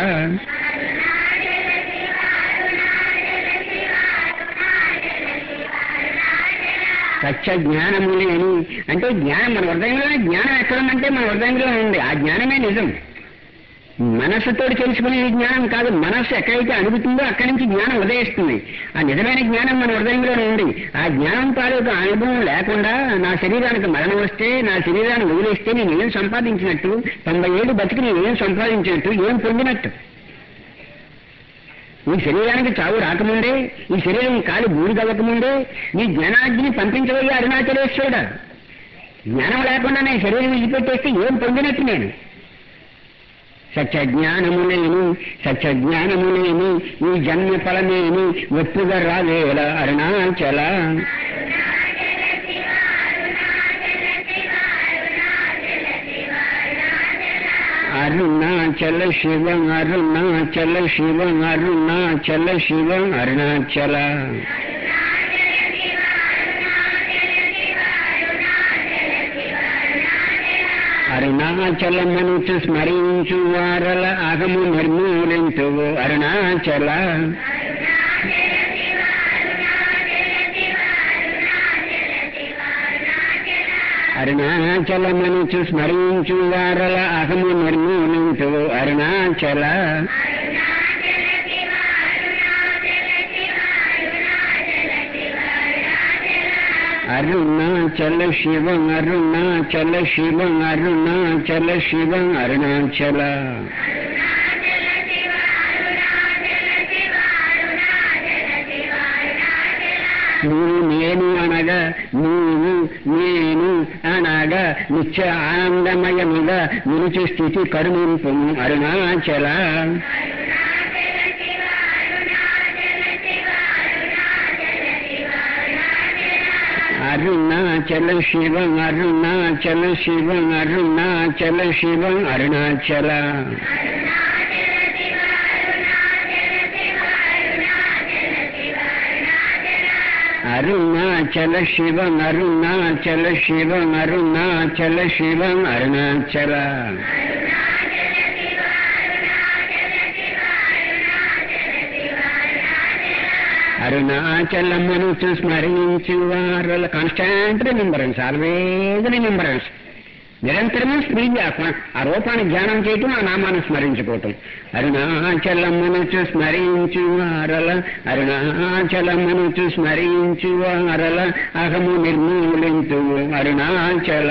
సత్య జ్ఞానము లేని అంటే జ్ఞానం మన హృదయంలోనే. జ్ఞానం ఎక్కడుందంటే మన హృదయంలో ఉంది. ఆ జ్ఞానమే నిజం. మనస్సుతో తెలుసుకునే జ్ఞానం కాదు. మనస్సు ఎక్కడైతే అడుగుతుందో అక్కడి నుంచి జ్ఞానం ఉదయిస్తుంది. ఆ నిజమైన జ్ఞానం మన హృదయంలోనే ఉంది. ఆ జ్ఞానం తాలూకు అనుభవం లేకుండా నా శరీరానికి మరణం వస్తే, నా శరీరాన్ని వదిలేస్తే నేను ఏం సంపాదించినట్టు, తొంభై ఏళ్ళు బతికి నేను ఏం సంపాదించినట్టు, ఏం పొందినట్టు? ఈ శరీరానికి చావు రాకముందే, ఈ శరీరం కాలి బూడి తగ్గకముందే నీ జ్ఞానాగ్ని పంపించబోయే అరుణాచలేశ్వరుడా. జ్ఞానం లేకుండా నేను శరీరం విడిచిపెట్టేస్తే ఏం పొందినట్టు నేను? సత్యజ్ఞానము లేని సత్యజ్ఞానము లేని ఈ జన్మ ఫలమేమి ఒప్పుగా రావేల అరుణాచల. అరుణాచల శివ అరుణాచల శివ అరుణాచల శివ అరుణాచల. అరుణాచలమను స్మరించు వారల అగము నిర్మూలించు అరుణాచల. అరుణాచలమను స్మరించు వారల అహము నిర్మూలించు అరుణాచల. అరుణాచల శివ అరుణాచల శివ అరుణాచల శివ అరుణాచల. నువ్వు నేను అనగా నీవు నేను అనగా నిత్య ఆనందమయముగా నిలిచి స్థితి కరుణింపు అరుణాచల. అరుణాచల శివ అరుణాచల శివ అరుణాచల శివ అరుణాచల. అరుణాచల శివం అరుణాచల శివం అరుణాచల శివం అరుణాచల అరుణాచలమును స్మరించు వారుల కాన్స్టాంట్ రిమెంబరెన్స్, ఆల్వేజ్ రిమెంబరెన్స్, నిరంతరము స్మృతి ఆ రూపాన్ని ధ్యానం చేయటం, ఆ నామాన్ని స్మరించుకోవటం. అరుణాచలమును స్మరించు వారల అరుణాచలమును స్మరించు వారల అహము నిర్మూలించు అరుణాచల.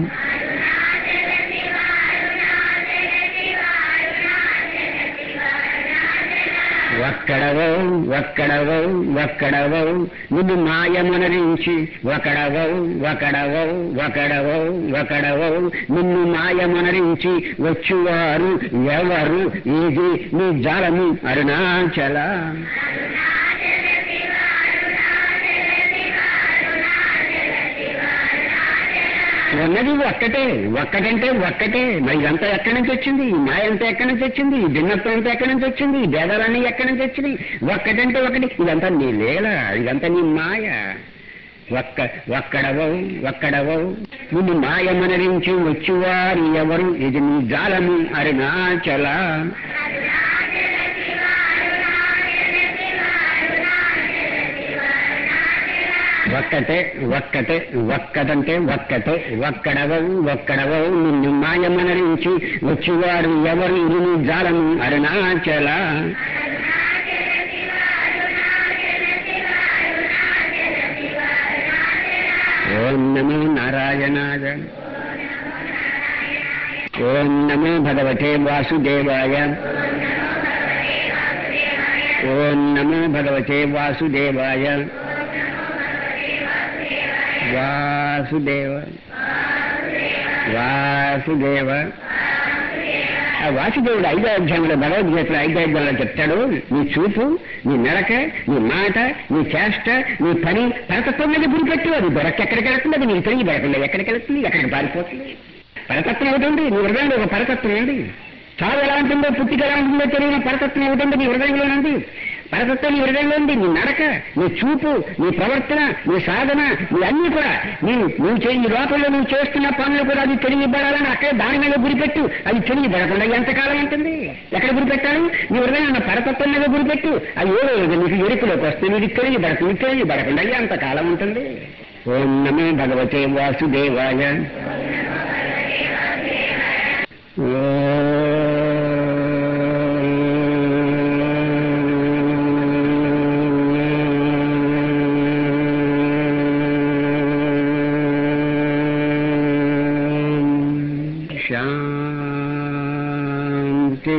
ఒక్కడవో ఒక్కడవో ఒక్కడవో నిన్ను మాయమునరించి ఒకడవో ఒకడవో ఒకడవో ఒకడవో నిన్ను మాయమునరించి వచ్చువారు ఎవరు ఇది నీ జాలము అరుణాచల. ఉన్నది ఒక్కటే, ఒక్కటంటే ఒక్కటే. మరి ఇదంతా ఎక్కడి నుంచి వచ్చింది? ఈ మాయ అంతా ఎక్కడి నుంచి వచ్చింది? ఈ భిన్నత్వం అంతా ఎక్కడి నుంచి వచ్చింది? ఈ భేదాలన్నీ ఎక్కడి నుంచి వచ్చినాయి? ఒక్కటంటే ఒకటి. ఇదంతా నీ లీల, ఇదంతా నీ మాయ. ఒక్క ఒక్కడవో ఒక్కడవో నిన్ను మాయమనరించి వచ్చువారు ఎవరు ఇది నీ జాలము అరుణాచల. ఒక్కటే ఒక్కటే ఒక్కటంటే ఒక్కటే. ఒక్కడవవు ఒక్కడవవు నిన్ను మాయమనరించి వచ్చువారు ఎవరు ఇది నీ జాలము అరుణాచల. ఓం నమో నారాయణాయ. ఓం నమో భగవతే వాసుదేవాయ. ఓం నమో భగవతే వాసుదేవాయ. వాసుదేవ వాసుదేవ. ఆ వాసుదేవుడు ఐదో అధ్యాయంలో భగవద్గీతలో ఐదో అధ్యాయంలో చెప్తాడు, నీ చూపు, నీ నడక, నీ మాట, నీ చేష్ట, నీ పని పరతత్వం మీద గురిపెట్టు. అది దొరక్క ఎక్కడికి వెళ్తుంది, అది నీకు తిరిగి దొరకలేదు. ఎక్కడికి వెళ్తుంది, ఎక్కడికి పారిపోతుంది. పరతత్వం అవుతుంది నీ హృదయంలో. ఒక పరతత్వం ఉంది. చావు ఎలా ఉంటుందో, పుట్టిక ఎలా ఉంటుందో తెలియని పరతత్వం అవుతుంది నీ హృదయంలోనండి. పరతత్వం నీ హృదయంలో ఉంది. నీ నడక, నీ చూపు, నీ ప్రవర్తన, నీ సాధన, నీ అన్ని కూడా నీ నువ్వు చే నీ లోపల నువ్వు చేస్తున్న పనులు కూడా అది తెలియబడాలని అక్కడే దాని మీద గురిపెట్టు. అది తెలియబడకుండా ఎంతకాలం ఉంటుంది? ఎక్కడ గురిపెట్టాలి? నీ హృదయం ఉన్న పరతత్వం మీద గురిపెట్టు. అది ఏదో నీకు ఎరుకులోకి వస్తుంది, నీకు తెలియబడుతుంది. తెలియబడకుండా ఎంతకాలం ఉంటుంది? ఓం నమో భగవతే వాసుదేవాయ. శాంతి.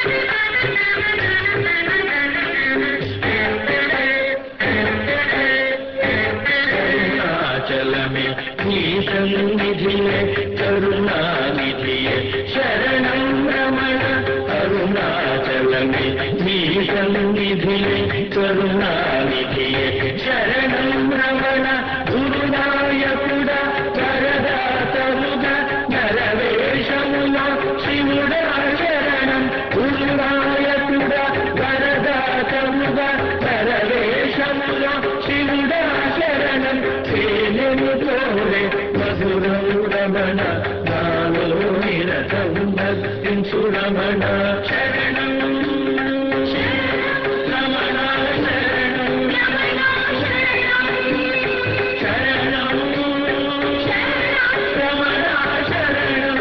కరుణాచలమే నీ సన్నిధియే కరుణానిధియే శరణం రమణ అరుణాచలమే నీ సన్నిధియే కరుణానిధియే శరణం రమణ గురునాయకుడా వరదాతముగా నరవేషమున శివుడా శరణం గురునాయకుడా వరదాతముగా నరవేషమున శివుడా శరణం తేనెను తోడే మధురం రమణ నాలో నిరతం భక్తించు రమణ శరణం రమణ శరణం రమణ శరణం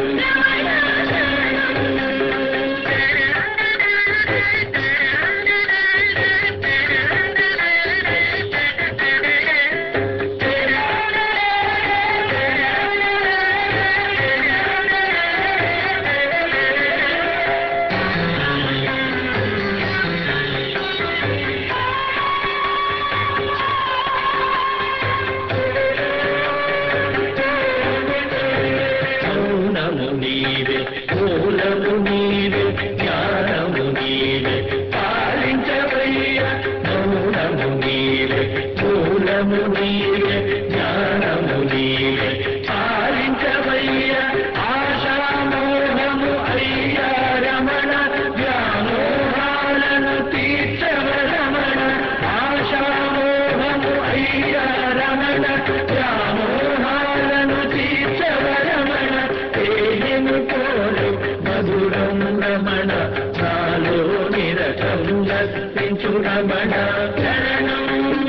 మౌనము నీవే మూలము నీవే జ్ఞానము నీవే పాలించవయ్య మౌనము నీవే మూలము నీవే జ్ఞానము నీవే పాలించవయ్య ఆశామోహము అయ్యా రమణ వ్యామోహాలను తీర్చవ రమణ ఆశామోహము అయ్యా రమణ వ్యామోహాలను తీర్చవ రమణ తేనెను కోరు మధురం రమణ నాలో నిరతం దర్శించు రమణ శరణం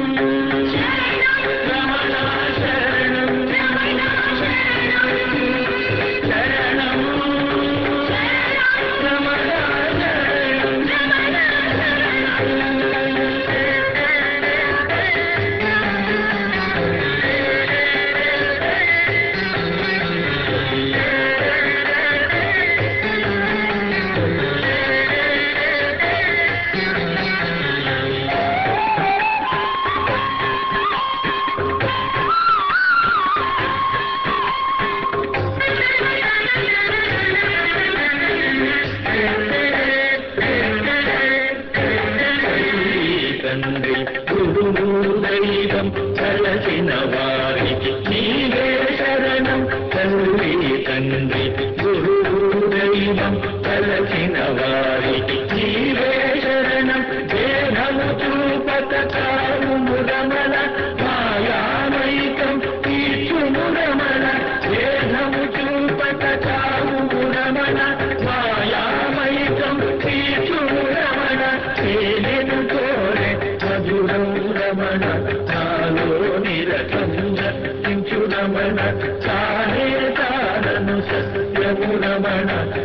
రమణ శరణం శరణం రమణ తండ్రి గురువు దైవం కలసిన వారికి నీవే శరణం తల్లి తండ్రి గురువు దైవం కలసిన వారికి నీవే శరణం దేహము చూపక కావుము రమణ మాయామైకం తీర్చుము రమణ దేహము చూపక కావుము రమణ మాయామైకం తీర్చుము రమణ తేనెను కోరే మధురం రమణ నాలో నిరతం దర్శించు రమణ కానే కానను సత్యము రమణ